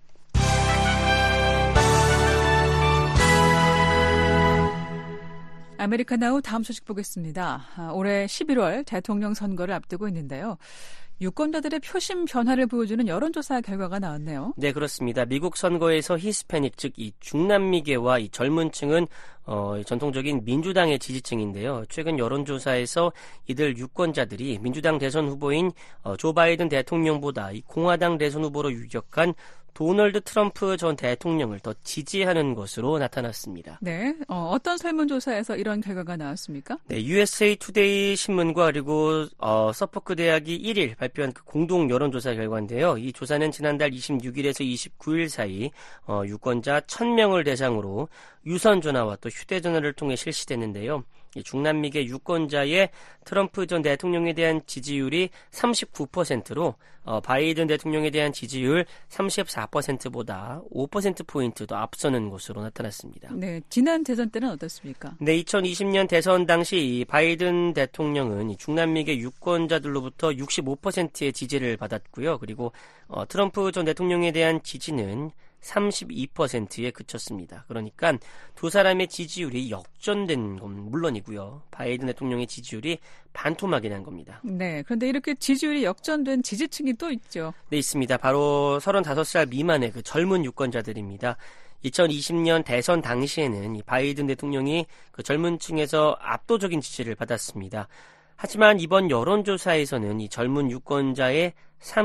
F: 아메리카나우 다음 소식 보겠습니다. 올해 11월 대통령 선거를 앞두고 있는데요. 유권자들의 표심 변화를 보여주는 여론조사 결과가 나왔네요.
H: 네, 그렇습니다. 미국 선거에서 히스패닉, 즉 이 중남미계와 이 젊은 층은 전통적인 민주당의 지지층인데요. 최근 여론조사에서 이들 유권자들이 민주당 대선 후보인 조 바이든 대통령보다 이 공화당 대선 후보로 유력한 도널드 트럼프 전 대통령을 더 지지하는 것으로 나타났습니다.
F: 네, 어떤 설문조사에서 이런 결과가 나왔습니까?
H: 네, USA 투데이 신문과 그리고 서포크 대학이 1일 발표한 그 공동 여론조사 결과인데요. 이 조사는 지난달 26일에서 29일 사이 유권자 1,000명을 대상으로 유선 전화와 또 휴대전화를 통해 실시됐는데요. 이 중남미계 유권자의 트럼프 전 대통령에 대한 지지율이 39%로 바이든 대통령에 대한 지지율 34%보다 5%포인트 더 앞서는 것으로 나타났습니다.
F: 네, 지난 대선 때는 어떻습니까?
H: 네, 2020년 대선 당시 이 바이든 대통령은 이 중남미계 유권자들로부터 65%의 지지를 받았고요. 그리고 트럼프 전 대통령에 대한 지지는 32%에 그쳤습니다. 그러니까 두 사람의 지지율이 역전된 건 물론이고요. 바이든 대통령의 지지율이 반토막이 난 겁니다.
F: 네, 그런데 이렇게 지지율이 역전된 지지층이 또 있죠.
H: 네, 있습니다. 바로 35살 미만의 그 젊은 유권자들입니다. 2020년 대선 당시에는 이 바이든 대통령이 그 젊은 층에서 압도적인 지지를 받았습니다. 하지만 이번 여론조사에서는 이 젊은 유권자의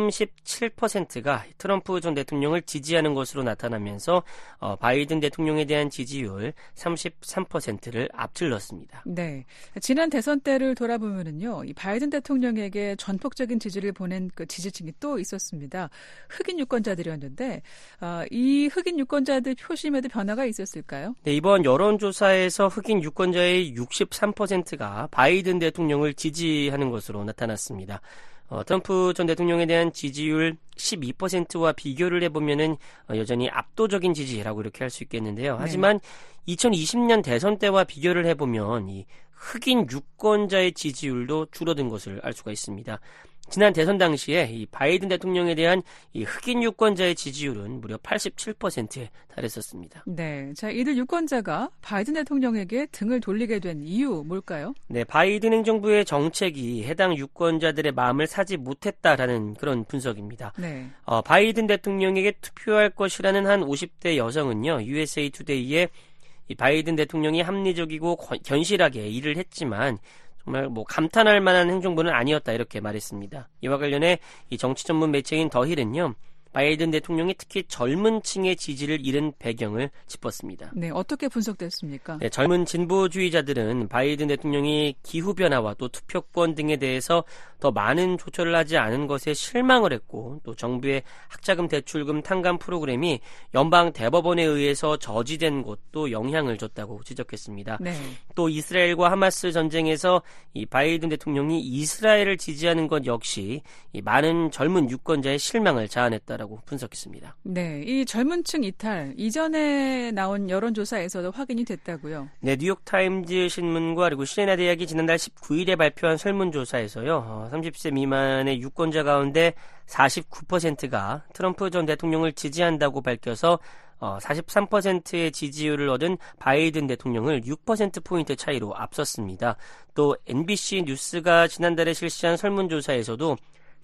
H: 37%가 트럼프 전 대통령을 지지하는 것으로 나타나면서 바이든 대통령에 대한 지지율 33%를 앞질렀습니다.
F: 네, 지난 대선 때를 돌아보면은요, 이 바이든 대통령에게 전폭적인 지지를 보낸 그 지지층이 또 있었습니다. 흑인 유권자들이었는데 이 흑인 유권자들 표심에도 변화가 있었을까요?
H: 네, 이번 여론조사에서 흑인 유권자의 63%가 바이든 대통령을 지지하는 것으로 나타났습니다. 트럼프 전 대통령에 대한 지지율 12%와 비교를 해보면은 여전히 압도적인 지지라고 이렇게 할 수 있겠는데요. 하지만 2020년 대선 때와 비교를 해보면 이 흑인 유권자의 지지율도 줄어든 것을 알 수가 있습니다. 지난 대선 당시에 이 바이든 대통령에 대한 이 흑인 유권자의 지지율은 무려 87%에 달했었습니다.
F: 네, 자, 이들 유권자가 바이든 대통령에게 등을 돌리게 된 이유 뭘까요?
H: 네, 바이든 행정부의 정책이 해당 유권자들의 마음을 사지 못했다라는 그런 분석입니다.
F: 네.
H: 바이든 대통령에게 투표할 것이라는 한 50대 여성은요, USA 투데이에 이 바이든 대통령이 합리적이고 견실하게 일을 했지만 정말 감탄할 만한 행정부는 아니었다 이렇게 말했습니다. 이와 관련해 이 정치 전문 매체인 더힐은요, 바이든 대통령이 특히 젊은 층의 지지를 잃은 배경을 짚었습니다.
F: 네, 어떻게 분석됐습니까?
H: 네, 젊은 진보주의자들은 바이든 대통령이 기후변화와 또 투표권 등에 대해서 더 많은 조처를 하지 않은 것에 실망을 했고, 또 정부의 학자금 대출금 탕감 프로그램이 연방 대법원에 의해서 저지된 것도 영향을 줬다고 지적했습니다.
F: 네.
H: 또 이스라엘과 하마스 전쟁에서 이 바이든 대통령이 이스라엘을 지지하는 것 역시 이 많은 젊은 유권자의 실망을 자아냈다라고 분석했습니다.
F: 네, 이 젊은 층 이탈 이전에 나온 여론조사에서도 확인이 됐다고요?
H: 네, 뉴욕타임즈 신문과 그리고 시에나 대학이 지난달 19일에 발표한 설문조사에서요, 30세 미만의 유권자 가운데 49%가 트럼프 전 대통령을 지지한다고 밝혀서 43%의 지지율을 얻은 바이든 대통령을 6%포인트 차이로 앞섰습니다. 또 NBC 뉴스가 지난달에 실시한 설문조사에서도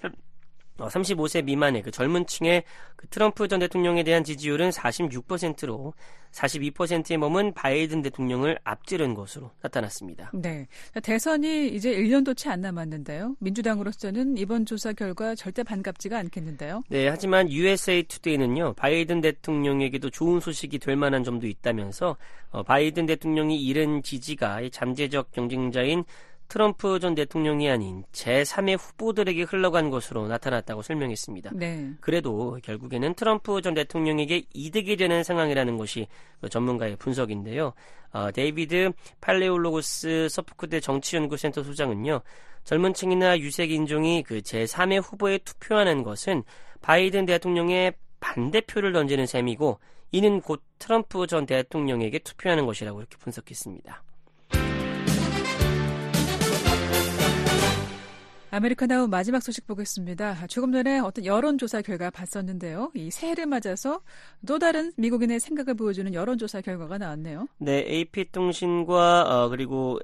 H: 35세 미만의 그 젊은 층의 그 트럼프 전 대통령에 대한 지지율은 46%로 42%에 머문 바이든 대통령을 앞지른 것으로 나타났습니다.
F: 네, 대선이 이제 1년도 채 안 남았는데요. 민주당으로서는 이번 조사 결과 절대 반갑지가 않겠는데요.
H: 네, 하지만 USA 투데이는요, 바이든 대통령에게도 좋은 소식이 될 만한 점도 있다면서 바이든 대통령이 잃은 지지가 잠재적 경쟁자인 트럼프 전 대통령이 아닌 제3의 후보들에게 흘러간 것으로 나타났다고 설명했습니다.
F: 네.
H: 그래도 결국에는 트럼프 전 대통령에게 이득이 되는 상황이라는 것이 전문가의 분석인데요. 데이비드 팔레올로고스 서포크대 정치연구센터 소장은요, 젊은 층이나 유색 인종이 그 제3의 후보에 투표하는 것은 바이든 대통령의 반대표를 던지는 셈이고, 이는 곧 트럼프 전 대통령에게 투표하는 것이라고 이렇게 분석했습니다.
F: 아메리카나우 마지막 소식 보겠습니다. 조금 전에 어떤 여론조사 결과 봤었는데요. 이 새해를 맞아서 또 다른 미국인의 생각을 보여주는 여론조사 결과가 나왔네요.
H: 네, AP통신과 그리고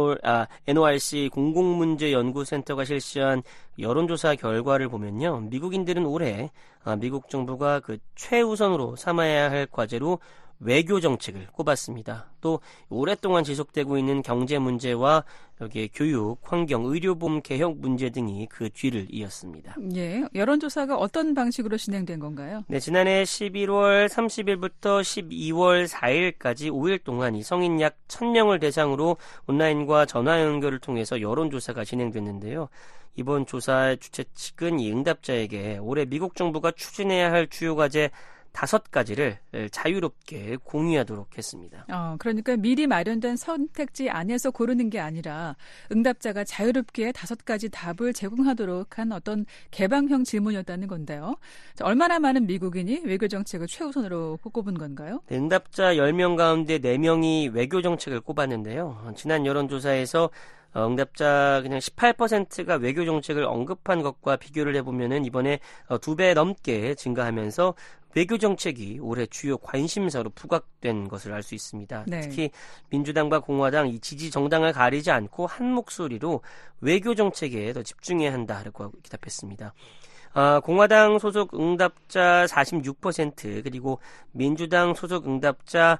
H: NORC 공공문제연구센터가 실시한 여론조사 결과를 보면요. 미국인들은 올해 미국 정부가 그 최우선으로 삼아야 할 과제로 외교 정책을 꼽았습니다. 또 오랫동안 지속되고 있는 경제 문제와 여기에 교육, 환경, 의료보험 개혁 문제 등이 그 뒤를 이었습니다.
F: 예, 여론조사가 어떤 방식으로 진행된 건가요?
H: 네, 지난해 11월 30일부터 12월 4일까지 5일 동안 이 성인 약 1,000명을 대상으로 온라인과 전화 연결을 통해서 여론조사가 진행됐는데요. 이번 조사의 주최 측은 이 응답자에게 올해 미국 정부가 추진해야 할 주요 과제 5가지를 자유롭게 공유하도록 했습니다.
F: 그러니까 미리 마련된 선택지 안에서 고르는 게 아니라 응답자가 자유롭게 5가지 답을 제공하도록 한 어떤 개방형 질문이었다는 건데요. 자, 얼마나 많은 미국인이 외교 정책을 최우선으로 꼽은 건가요?
H: 네, 응답자 10명 가운데 4명이 외교 정책을 꼽았는데요. 지난 여론조사에서 응답자 그냥 18%가 외교 정책을 언급한 것과 비교를 해보면은 이번에 2배 넘게 증가하면서 외교 정책이 올해 주요 관심사로 부각된 것을 알 수 있습니다.
F: 네.
H: 특히 민주당과 공화당 이 지지 정당을 가리지 않고 한 목소리로 외교 정책에 더 집중해야 한다라고 기답했습니다. 공화당 소속 응답자 46% 그리고 민주당 소속 응답자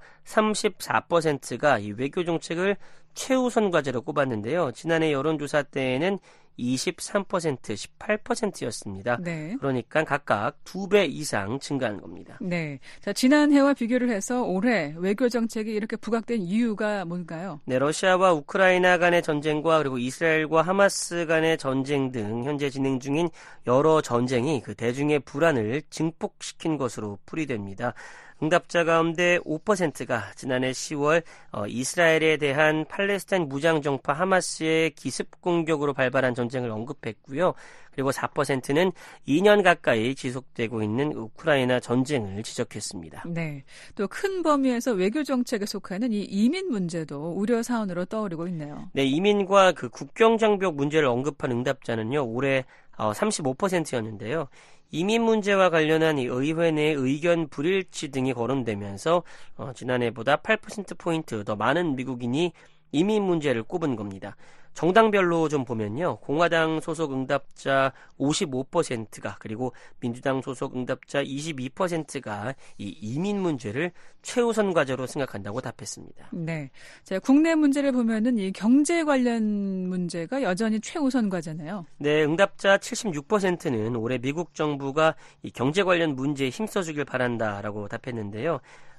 H: 34%가 이 외교 정책을 최우선 과제로 꼽았는데요. 지난해 여론조사 때에는 23%, 18%였습니다.
F: 네.
H: 그러니까 각각 2배 이상 증가한 겁니다.
F: 네. 자, 지난해와 비교를 해서 올해 외교 정책이 이렇게 부각된 이유가 뭔가요?
H: 네, 러시아와 우크라이나 간의 전쟁과 그리고 이스라엘과 하마스 간의 전쟁 등 현재 진행 중인 여러 전쟁이 그 대중의 불안을 증폭시킨 것으로 풀이됩니다. 응답자 가운데 5%가 지난해 10월 이스라엘에 대한 팔레스타인 무장정파 하마스의 기습 공격으로 발발한 전쟁을 언급했고요. 그리고 4%는 2년 가까이 지속되고 있는 우크라이나 전쟁을 지적했습니다.
F: 네. 또 큰 범위에서 외교 정책에 속하는 이 이민 문제도 우려 사안으로 떠오르고 있네요.
H: 네, 이민과 그 국경 장벽 문제를 언급한 응답자는요. 올해 35%였는데요. 이민 문제와 관련한 이 의회 내 의견 불일치 등이 거론되면서 지난해보다 8%포인트 더 많은 미국인이 이민 문제를 꼽은 겁니다. 정당별로 좀 보면요. 공화당 소속 응답자 55%가 그리고 민주당 소속 응답자 22%가 이 이민 문제를 최우선 과제로 생각한다고 답했습니다.
F: 네. 자, 국내 문제를 보면은 이 경제 관련 문제가 여전히 최우선 과제네요.
H: 네, 응답자 76%는 올해 미국 정부가 이 경제 관련 문제에 힘써주길 바란다라고 답했는데요.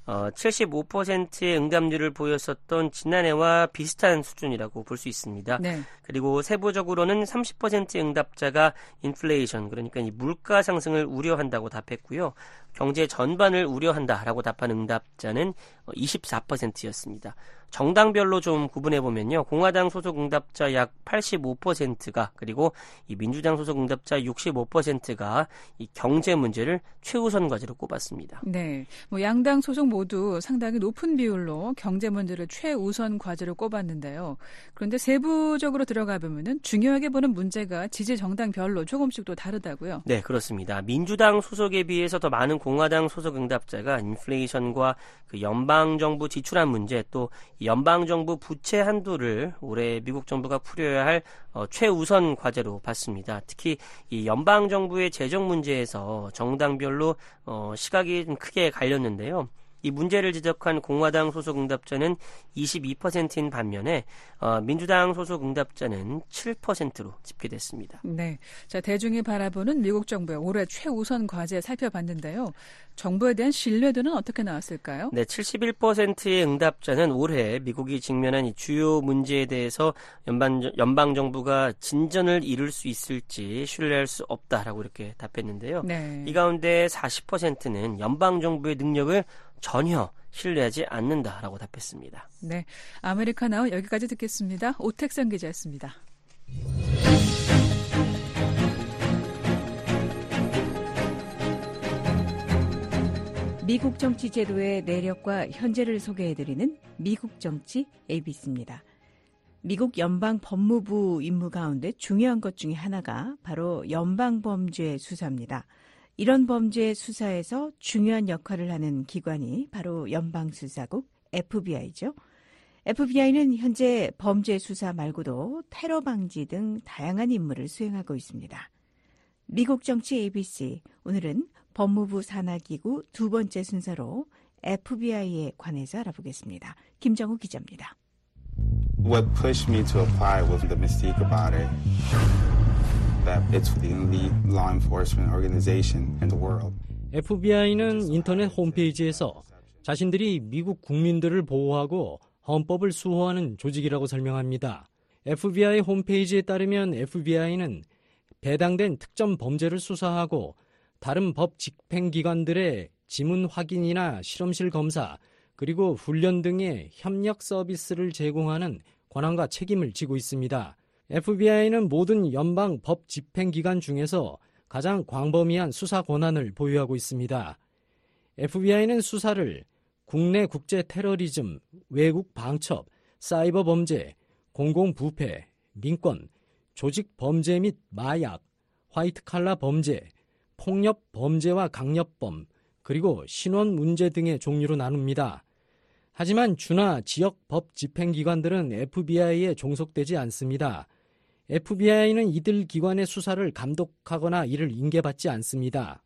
H: 75%의 응답률을 보였었던 지난해와 비슷한 수준이라고 볼 수 있습니다.
F: 네.
H: 그리고 세부적으로는 30%의 응답자가 인플레이션, 그러니까 이 물가 상승을 우려한다고 답했고요. 경제 전반을 우려한다라고 답한 응답자는 24%였습니다. 정당별로 좀 구분해보면요. 공화당 소속 응답자 약 85%가 그리고 이 민주당 소속 응답자 65%가 이 경제 문제를 최우선 과제로 꼽았습니다.
F: 네. 양당 소속 모두 상당히 높은 비율로 경제 문제를 최우선 과제로 꼽았는데요. 그런데 세부적으로 들어가 보면은 중요하게 보는 문제가 지지 정당별로 조금씩 또 다르다고요.
H: 네, 그렇습니다. 민주당 소속에 비해서 더 많은 공화당 소속 응답자가 인플레이션과 그 연방정부 지출안 문제 또 연방정부 부채 한도를 올해 미국 정부가 풀어야 할 최우선 과제로 봤습니다. 특히 이 연방정부의 재정 문제에서 정당별로 시각이 좀 크게 갈렸는데요. 이 문제를 지적한 공화당 소속 응답자는 22%인 반면에 민주당 소속 응답자는 7%로 집계됐습니다.
F: 네, 자 대중이 바라보는 미국 정부의 올해 최우선 과제 살펴봤는데요. 정부에 대한 신뢰도는 어떻게 나왔을까요?
H: 네, 71%의 응답자는 올해 미국이 직면한 이 주요 문제에 대해서 연방 정부가 진전을 이룰 수 있을지 신뢰할 수 없다라고 이렇게 답했는데요.
F: 네.
H: 이 가운데 40%는 연방 정부의 능력을 전혀 신뢰하지 않는다라고 답했습니다.
F: 네, 아메리카나우 여기까지 듣겠습니다. 오택선 기자였습니다.
I: 미국 정치 제도의 내력과 현재를 소개해드리는 미국 정치 ABC입니다. 미국 연방 법무부 임무 가운데 중요한 것 중에 하나가 바로 연방범죄 수사입니다. 이런 범죄 수사에서 중요한 역할을 하는 기관이 바로 연방수사국 FBI죠. FBI는 현재 범죄 수사 말고도 테러 방지 등 다양한 임무를 수행하고 있습니다. 미국 정치 ABC, 오늘은 법무부 산하기구 두 번째 순서로 FBI에 관해서 알아보겠습니다. 김정우 기자입니다.
J: What pushed me to apply was the mystique about it. That it's the elite law enforcement organization in the world.
K: FBI는 인터넷 홈페이지에서 자신들이 미국 국민들을 보호하고 헌법을 수호하는 조직이라고 설명합니다. FBI 홈페이지에 따르면 FBI는 배당된 특정 범죄를 수사하고 다른 법 집행기관들의 지문 확인이나 실험실 검사 그리고 훈련 등의 협력 서비스를 제공하는 권한과 책임을 지고 있습니다. FBI는 모든 연방 법 집행기관 중에서 가장 광범위한 수사 권한을 보유하고 있습니다. FBI는 수사를 국내 국제 테러리즘, 외국 방첩, 사이버 범죄, 공공부패, 민권, 조직 범죄 및 마약, 화이트 칼라 범죄, 폭력 범죄와 강력범, 그리고 신원 문제 등의 종류로 나눕니다. 하지만 주나 지역 법 집행기관들은 FBI에 종속되지 않습니다. FBI는 이들 기관의 수사를 감독하거나 이를 인계받지 않습니다.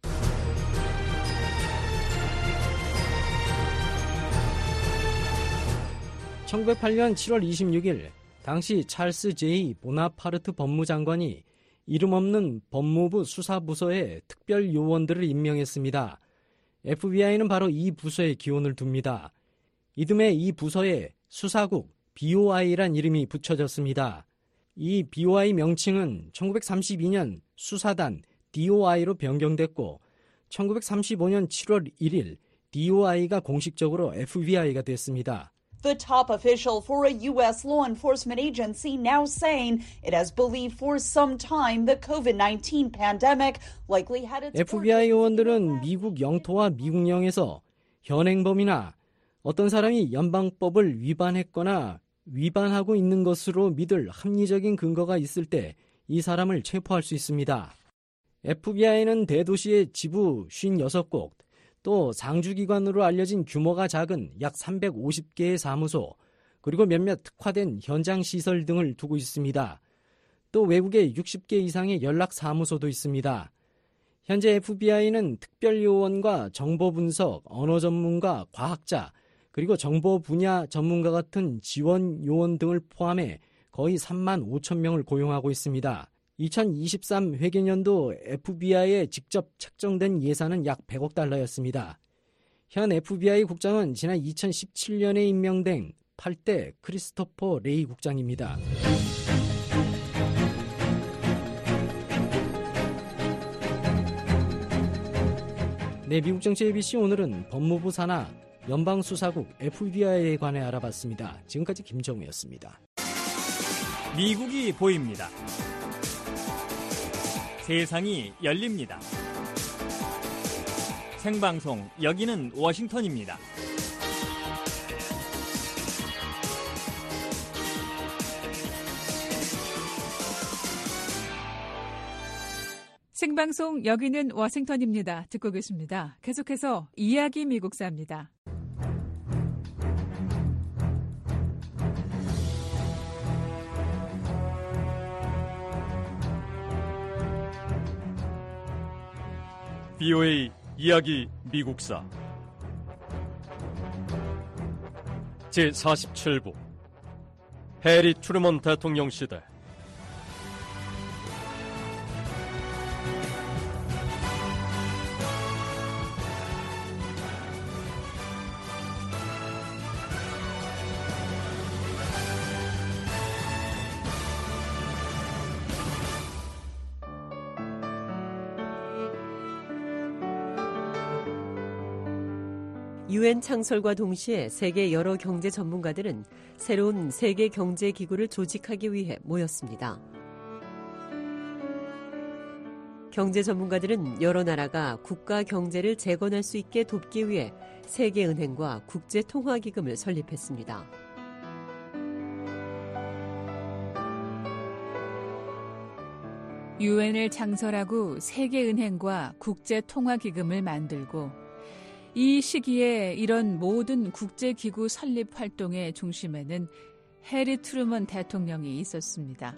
K: (1908년 7월 26일) 당시 찰스 제이 보나파르트 법무장관이 이름 없는 법무부 수사부서에 특별 요원들을 임명했습니다. FBI는 바로 이 부서에 기원을 둡니다. 이듬해 이 부서에 수사국 BOI란 이름이 붙여졌습니다. 이 BOI 명칭은 1932년 수사단 DOI로 변경됐고 1935년 7월 1일 DOI가 공식적으로 FBI가 됐습니다.
L: The top official for a U.S. law enforcement agency now saying it has believed for some time the COVID-19 pandemic likely had its...
K: FBI 요원들은 미국 영토와 미국령에서 현행범이나 어떤 사람이 연방법을 위반했거나 위반하고 있는 것으로 믿을 합리적인 근거가 있을 때 이 사람을 체포할 수 있습니다. FBI는 대도시의 지부 56곳, 또 상주기관으로 알려진 규모가 작은 약 350개의 사무소, 그리고 몇몇 특화된 현장 시설 등을 두고 있습니다. 또 외국에 60개 이상의 연락 사무소도 있습니다. 현재 FBI는 특별요원과 정보분석, 언어 전문가, 과학자, 그리고 정보 분야 전문가 같은 지원 요원 등을 포함해 거의 3만 5천 명을 고용하고 있습니다. 2023 회계년도 FBI에 직접 책정된 예산은 약 100억 달러였습니다. 현 FBI 국장은 지난 2017년에 임명된 8대 크리스토퍼 레이 국장입니다. 네, 미국 정치 ABC 오늘은 법무부 산하 연방수사국 FBI에 관해 알아봤습니다. 지금까지 김정우였습니다.
E: 미국이 보입니다. 세상이 열립니다. 생방송, 여기는 워싱턴입니다.
F: 생방송, 여기는 워싱턴입니다. 듣고 계십니다. 계속해서 이야기 미국사입니다.
M: VOA 이야기 미국사 제47부 해리 트루먼 대통령 시대
N: UN 창설과 동시에 세계 여러 경제 전문가들은 새로운 세계 경제 기구를 조직하기 위해 모였습니다. 경제 전문가들은 여러 나라가 국가 경제를 재건할 수 있게 돕기 위해 세계은행과 국제통화기금을 설립했습니다.
F: 유엔을 창설하고 세계은행과 국제통화기금을 만들고 이 시기에 이런 모든 국제기구 설립 활동의 중심에는 해리 트루먼 대통령이 있었습니다.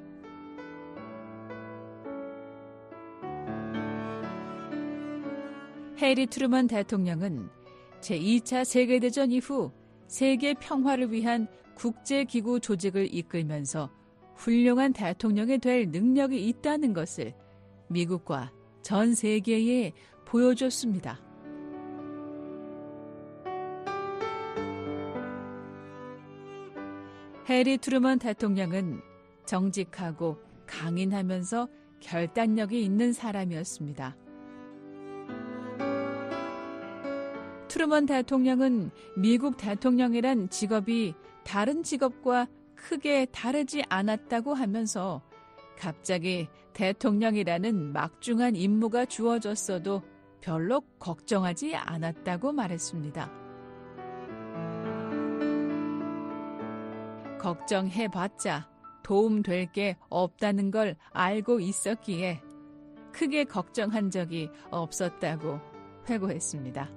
F: 해리 트루먼 대통령은 제2차 세계대전 이후 세계 평화를 위한 국제기구 조직을 이끌면서 훌륭한 대통령이 될 능력이 있다는 것을 미국과 전 세계에 보여줬습니다. 해리 트루먼 대통령은 정직하고 강인하면서 결단력이 있는 사람이었습니다. 트루먼 대통령은 미국 대통령이란 직업이 다른 직업과 크게 다르지 않았다고 하면서 갑자기 대통령이라는 막중한 임무가 주어졌어도 별로 걱정하지 않았다고 말했습니다. 걱정해봤자 도움될 게 없다는 걸 알고 있었기에 크게 걱정한 적이 없었다고 회고했습니다.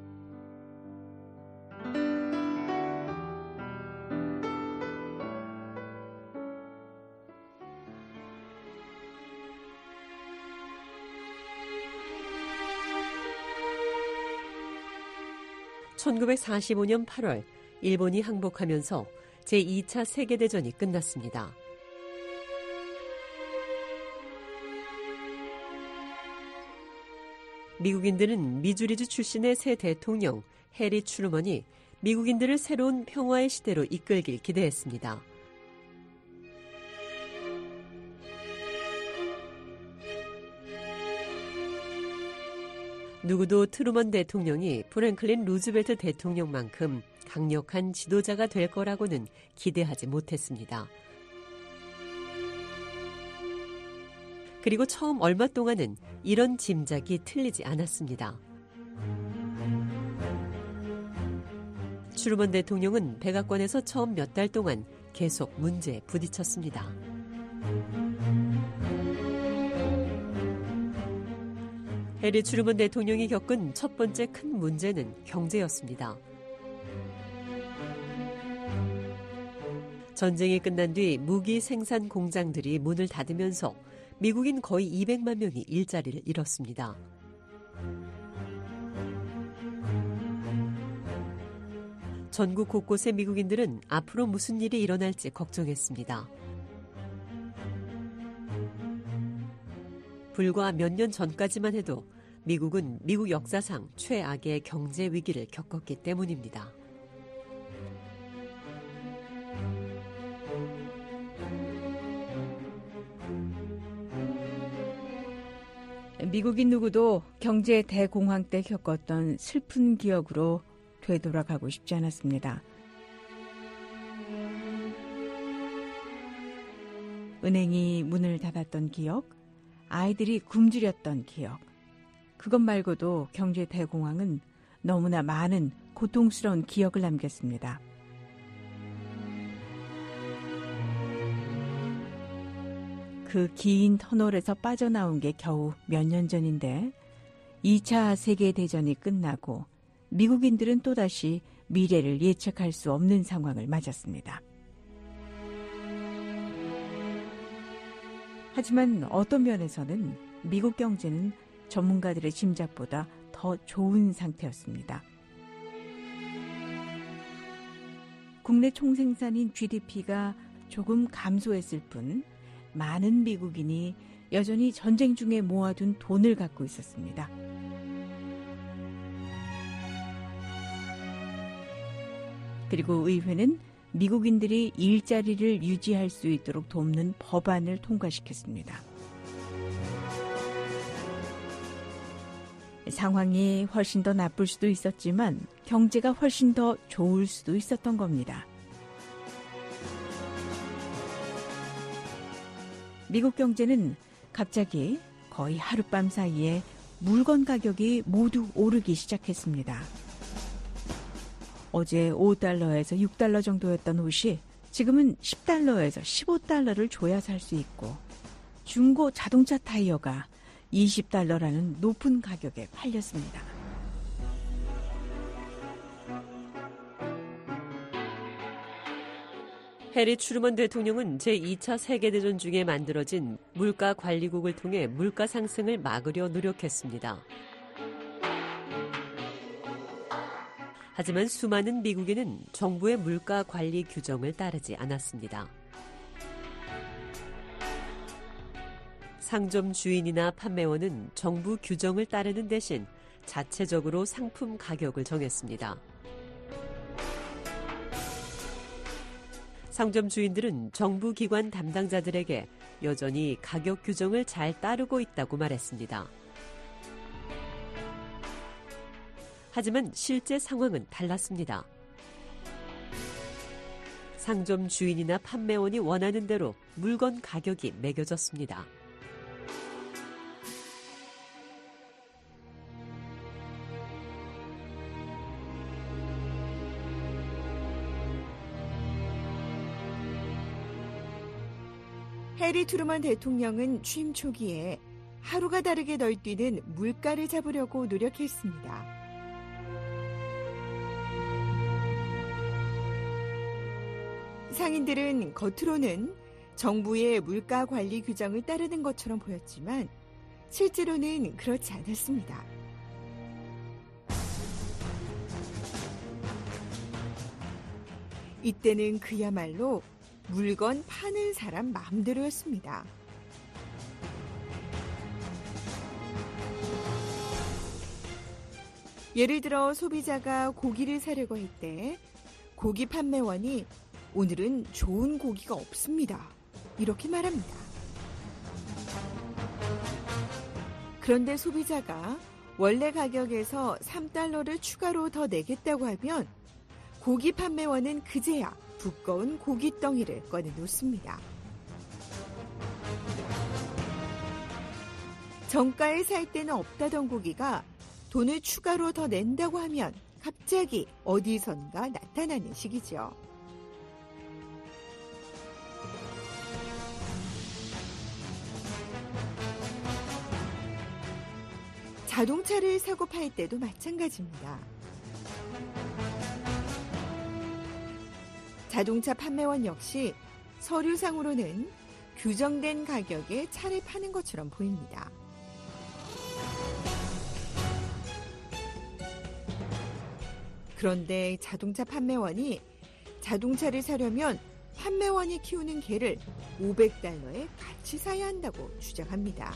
N: (1945년 8월) 일본이 항복하면서 제2차 세계대전이 끝났습니다. 미국인들은 미주리주 출신의 새 대통령 해리 트루먼이 미국인들을 새로운 평화의 시대로 이끌길 기대했습니다. 누구도 트루먼 대통령이 프랭클린 루즈벨트 대통령만큼 강력한 지도자가 될 거라고는 기대하지 못했습니다. 그리고 처음 얼마 동안은 이런 짐작이 틀리지 않았습니다. 트루먼 대통령은 백악관에서 처음 몇 달 동안 계속 문제에 부딪혔습니다. 해리 트루먼 대통령이 겪은 첫 번째 큰 문제는 경제였습니다. 전쟁이 끝난 뒤 무기 생산 공장들이 문을 닫으면서 미국인 거의 200만 명이 일자리를 잃었습니다. 전국 곳곳의 미국인들은 앞으로 무슨 일이 일어날지 걱정했습니다. 불과 몇 년 전까지만 해도 미국은 미국 역사상 최악의 경제 위기를 겪었기 때문입니다.
I: 미국인 누구도 경제 대공황 때 겪었던 슬픈 기억으로 되돌아가고 싶지 않았습니다. 은행이 문을 닫았던 기억, 아이들이 굶주렸던 기억, 그것 말고도 경제 대공황은 너무나 많은 고통스러운 기억을 남겼습니다. 그 긴 터널에서 빠져나온 게 겨우 몇 년 전인데 2차 세계대전이 끝나고 미국인들은 또다시 미래를 예측할 수 없는 상황을 맞았습니다. 하지만 어떤 면에서는 미국 경제는 전문가들의 짐작보다 더 좋은 상태였습니다. 국내 총생산인 GDP가 조금 감소했을 뿐 많은 미국인이 여전히 전쟁 중에 모아둔 돈을 갖고 있었습니다. 그리고 의회는 미국인들이 일자리를 유지할 수 있도록 돕는 법안을 통과시켰습니다. 상황이 훨씬 더 나쁠 수도 있었지만 경제가 훨씬 더 좋을 수도 있었던 겁니다. 미국 경제는 갑자기 거의 하룻밤 사이에 물건 가격이 모두 오르기 시작했습니다. 어제 5달러에서 6달러 정도였던 옷이 지금은 10달러에서 15달러를 줘야 살 수 있고 중고 자동차 타이어가 $20라는 높은 가격에 팔렸습니다.
N: 해리 트루먼 대통령은 제2차 세계대전 중에 만들어진 물가관리국을 통해 물가 상승을 막으려 노력했습니다. 하지만 수많은 미국인은 정부의 물가 관리 규정을 따르지 않았습니다. 상점 주인이나 판매원은 정부 규정을 따르는 대신 자체적으로 상품 가격을 정했습니다. 상점 주인들은 정부 기관 담당자들에게 여전히 가격 규정을 잘 따르고 있다고 말했습니다. 하지만 실제 상황은 달랐습니다. 상점 주인이나 판매원이 원하는 대로 물건 가격이 매겨졌습니다.
I: 해리 트루먼 대통령은 취임 초기에 하루가 다르게 널뛰는 물가를 잡으려고 노력했습니다. 상인들은 겉으로는 정부의 물가 관리 규정을 따르는 것처럼 보였지만 실제로는 그렇지 않았습니다. 이때는 그야말로 물건 파는 사람 마음대로였습니다. 예를 들어 소비자가 고기를 사려고 할 때 고기 판매원이 오늘은 좋은 고기가 없습니다. 이렇게 말합니다. 그런데 소비자가 원래 가격에서 $3를 추가로 더 내겠다고 하면 고기 판매원은 그제야 두꺼운 고깃덩이를 꺼내놓습니다. 정가에 살 때는 없다던 고기가 돈을 추가로 더 낸다고 하면 갑자기 어디선가 나타나는 시기죠. 자동차를 사고 팔 때도 마찬가지입니다. 자동차 판매원 역시 서류상으로는 규정된 가격에 차를 파는 것처럼 보입니다. 그런데 자동차 판매원이 자동차를 사려면 판매원이 키우는 개를 $500에 같이 사야 한다고 주장합니다.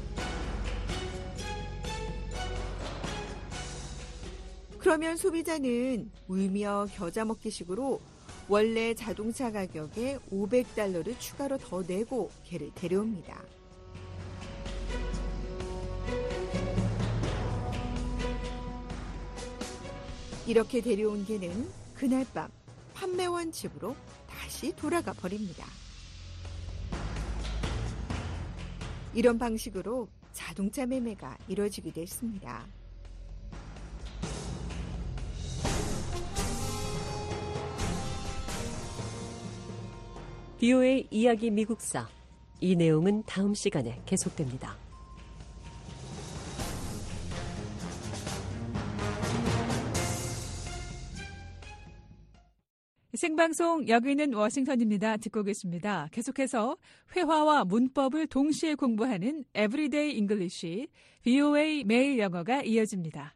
I: 그러면 소비자는 울며 겨자 먹기식으로 원래 자동차 가격에 $500를 추가로 더 내고 개를 데려옵니다. 이렇게 데려온 개는 그날 밤 판매원 집으로 다시 돌아가 버립니다. 이런 방식으로 자동차 매매가 이뤄지기도 했습니다.
N: VOA 이야기 미국사. 이 내용은 다음 시간에 계속됩니다.
F: 생방송 여기는 워싱턴입니다. 듣고 계십니다. 계속해서 회화와 문법을 동시에 공부하는 Everyday English, VOA 매일 영어가 이어집니다.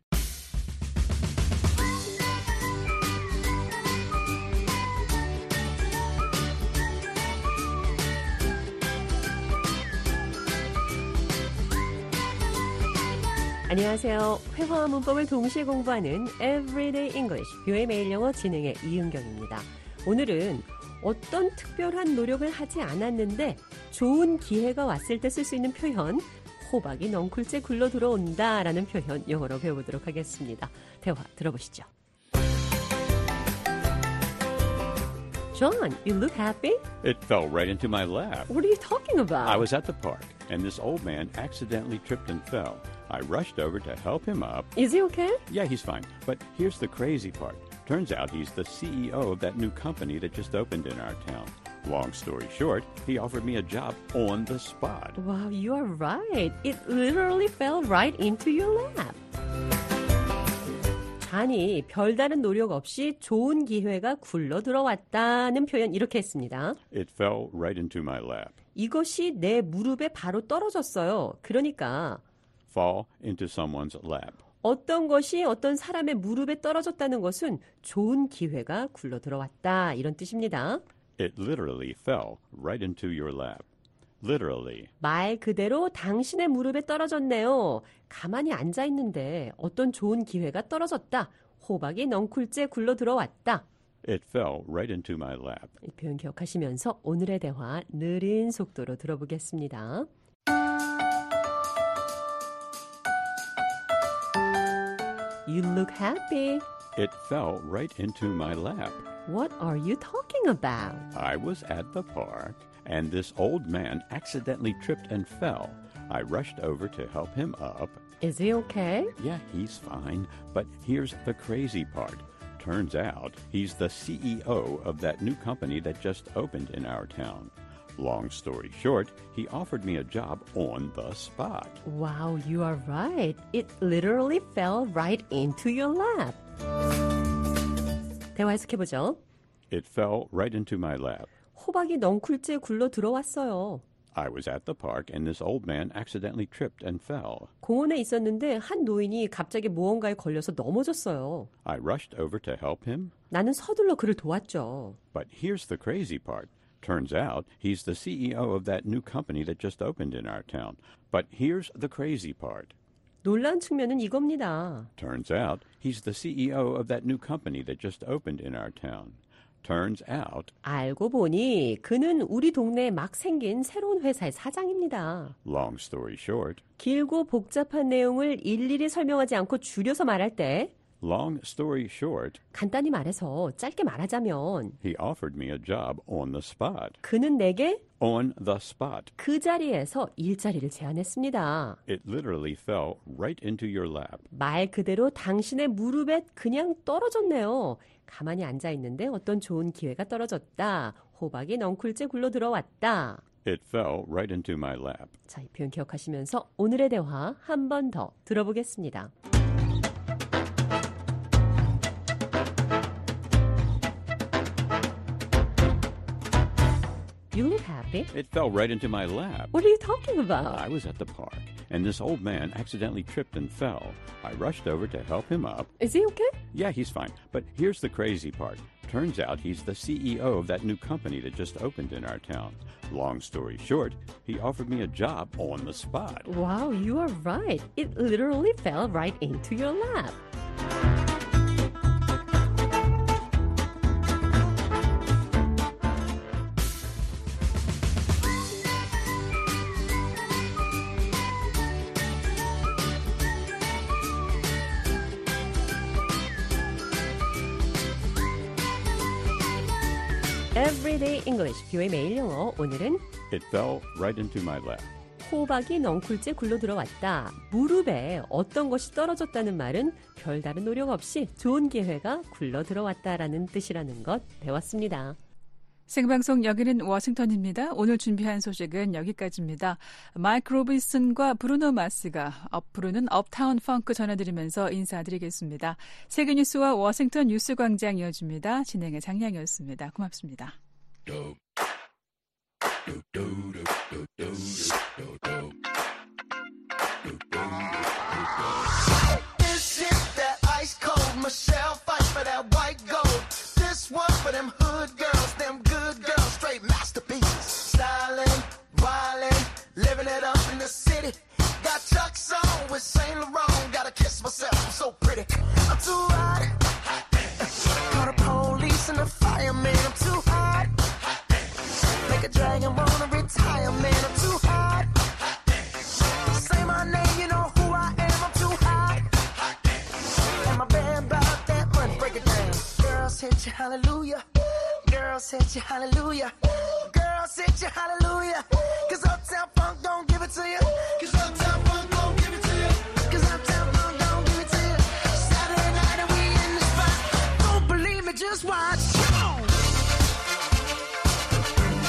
N: 안녕하세요. 회화와 문법을 동시에 공부하는 Everyday English, VOA 매일 영어 진행의 이은경입니다. 오늘은 어떤 특별한 노력을 하지 않았는데 좋은 기회가 왔을 때 쓸 수 있는 표현, 호박이 넝쿨째 굴러 들어온다 라는 표현 영어로 배워보도록 하겠습니다. 대화 들어보시죠. John, you look happy?
O: It fell right into my lap.
N: What are you talking about?
O: I was at the park, and this old man accidentally tripped and fell. I rushed over to help him up.
N: Is he okay?
O: Yeah, he's fine. But here's the crazy part. Turns out he's the CEO of that new company that just opened in our town. Long story short, he offered me a job on the spot.
N: Wow, you are right. It literally fell right into your lap. 잔이 별다른 노력 없이 좋은 기회가 굴러 들어왔다는 표현 이렇게 했습니다.
O: It fell right into my lap.
N: 이것이 내 무릎에 바로 떨어졌어요. 그러니까
O: Fall into someone's lap.
N: 어떤 것이 어떤 사람의 무릎에 떨어졌다는 것은 좋은 기회가 굴러 들어왔다 이런 뜻입니다.
O: It literally fell right into your lap. Literally.
N: 말 그대로 당신의 무릎에 떨어졌네요. 가만히 앉아 있는데 어떤 좋은 기회가 떨어졌다. 호박이 넝쿨째 굴러 들어왔다.
O: It fell right into my lap.
N: 이 표현 기억하시면서 오늘의 대화 느린 속도로 들어보겠습니다. You look happy.
O: It fell right into my lap.
N: What are you talking about?
O: I was at the park, and this old man accidentally tripped and fell. I rushed over to help him up.
N: Is he okay?
O: Yeah, he's fine. But here's the crazy part. Turns out he's the CEO of that new company that just opened in our town. Long story short, he offered me a job on the spot.
N: Wow, you are right. It literally fell right into your lap. 대화 해석해보죠.
O: It fell right into my lap.
N: 호박이 넝쿨째 굴러 들어왔어요.
O: I was at the park and this old man accidentally tripped and fell.
N: 공원에 있었는데 한 노인이 갑자기 무언가에 걸려서 넘어졌어요.
O: I rushed over to help him.
N: 나는 서둘러 그를 도왔죠.
O: But here's the crazy part. Turns out he's the CEO of that new company that just opened in our town. But here's the crazy part.
N: 놀라운 측면은 이겁니다.
O: Turns out he's the CEO of that new company that just opened in our town. Turns out
N: 알고 보니 그는 우리 동네에 막 생긴 새로운 회사의 사장입니다.
O: Long story short.
N: 길고 복잡한 내용을 일일이 설명하지 않고 줄여서 말할 때
O: Long story short.
N: 간단히 말해서 짧게 말하자면
O: He offered me a job on the spot.
N: 그는 내게
O: On the spot.
N: 그 자리에서 일자리를 제안했습니다.
O: It literally fell right into your lap.
N: 말 그대로 당신의 무릎에 그냥 떨어졌네요. 가만히 앉아 있는데 어떤 좋은 기회가 떨어졌다. 호박이 넝쿨째 굴러 들어왔다.
O: It fell right into my lap.
N: 자, 이 표현 기억하시면서 오늘의 대화 한 번 더 들어보겠습니다. You look happy.
O: It fell right into my lap.
N: What are you talking about?
O: I was at the park, and this old man accidentally tripped and fell. I rushed over to help him up.
N: Is he okay?
O: Yeah, he's fine. But here's the crazy part. Turns out he's the CEO of that new company that just opened in our town. Long story short, he offered me a job on the spot.
N: Wow, you are right. It literally fell right into your lap. Everyday English, 뷰의 매일 영어. 오늘은
O: It fell right into my lap.
N: 호박이 넝쿨째 굴러 들어왔다. 무릎에 어떤 것이 떨어졌다는 말은 별다른 노력 없이 좋은 기회가 굴러 들어왔다라는 뜻이라는 것 배웠습니다.
F: 생방송 여기는 워싱턴입니다. 오늘 준비한 소식은 여기까지입니다. 마이크 로빈슨과 브루노 마스가 부르는 업타운 펑크 전해드리면서 인사드리겠습니다. 세계뉴스와 워싱턴 뉴스광장 이어집니다. 진행의 장량이었습니다. 고맙습니다.
B: This is that ice cold Michelle fight for that white gold. This one for them hood girls, them good girls, straight masterpieces. Styling, wildin', living it up in the city. Got Chuck's on with Saint Laurent. Gotta kiss myself, I'm so pretty. I'm too hot. Call the police and the fireman. I'm too hot. Make a dragon wanna retire, man. I'm too hot. Say my name, you know who I am. I'm too hot. And my band bought that money. Break it down. Girls hit you, hallelujah. Girls hit you, hallelujah. Girls hit you, hallelujah. Cause Uptown Funk don't give it to you. Cause Uptown Funk don't give it to you. Cause Uptown Funk don't give it to you. Saturday night and we in the spot. Don't believe me, just watch. Come on.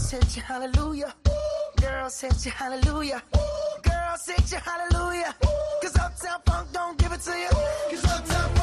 B: Girls hit you hallelujah. Girls hit you hallelujah. Girls hit you hallelujah. 'Cause Uptown Funk don't give it to you. 'Cause Uptown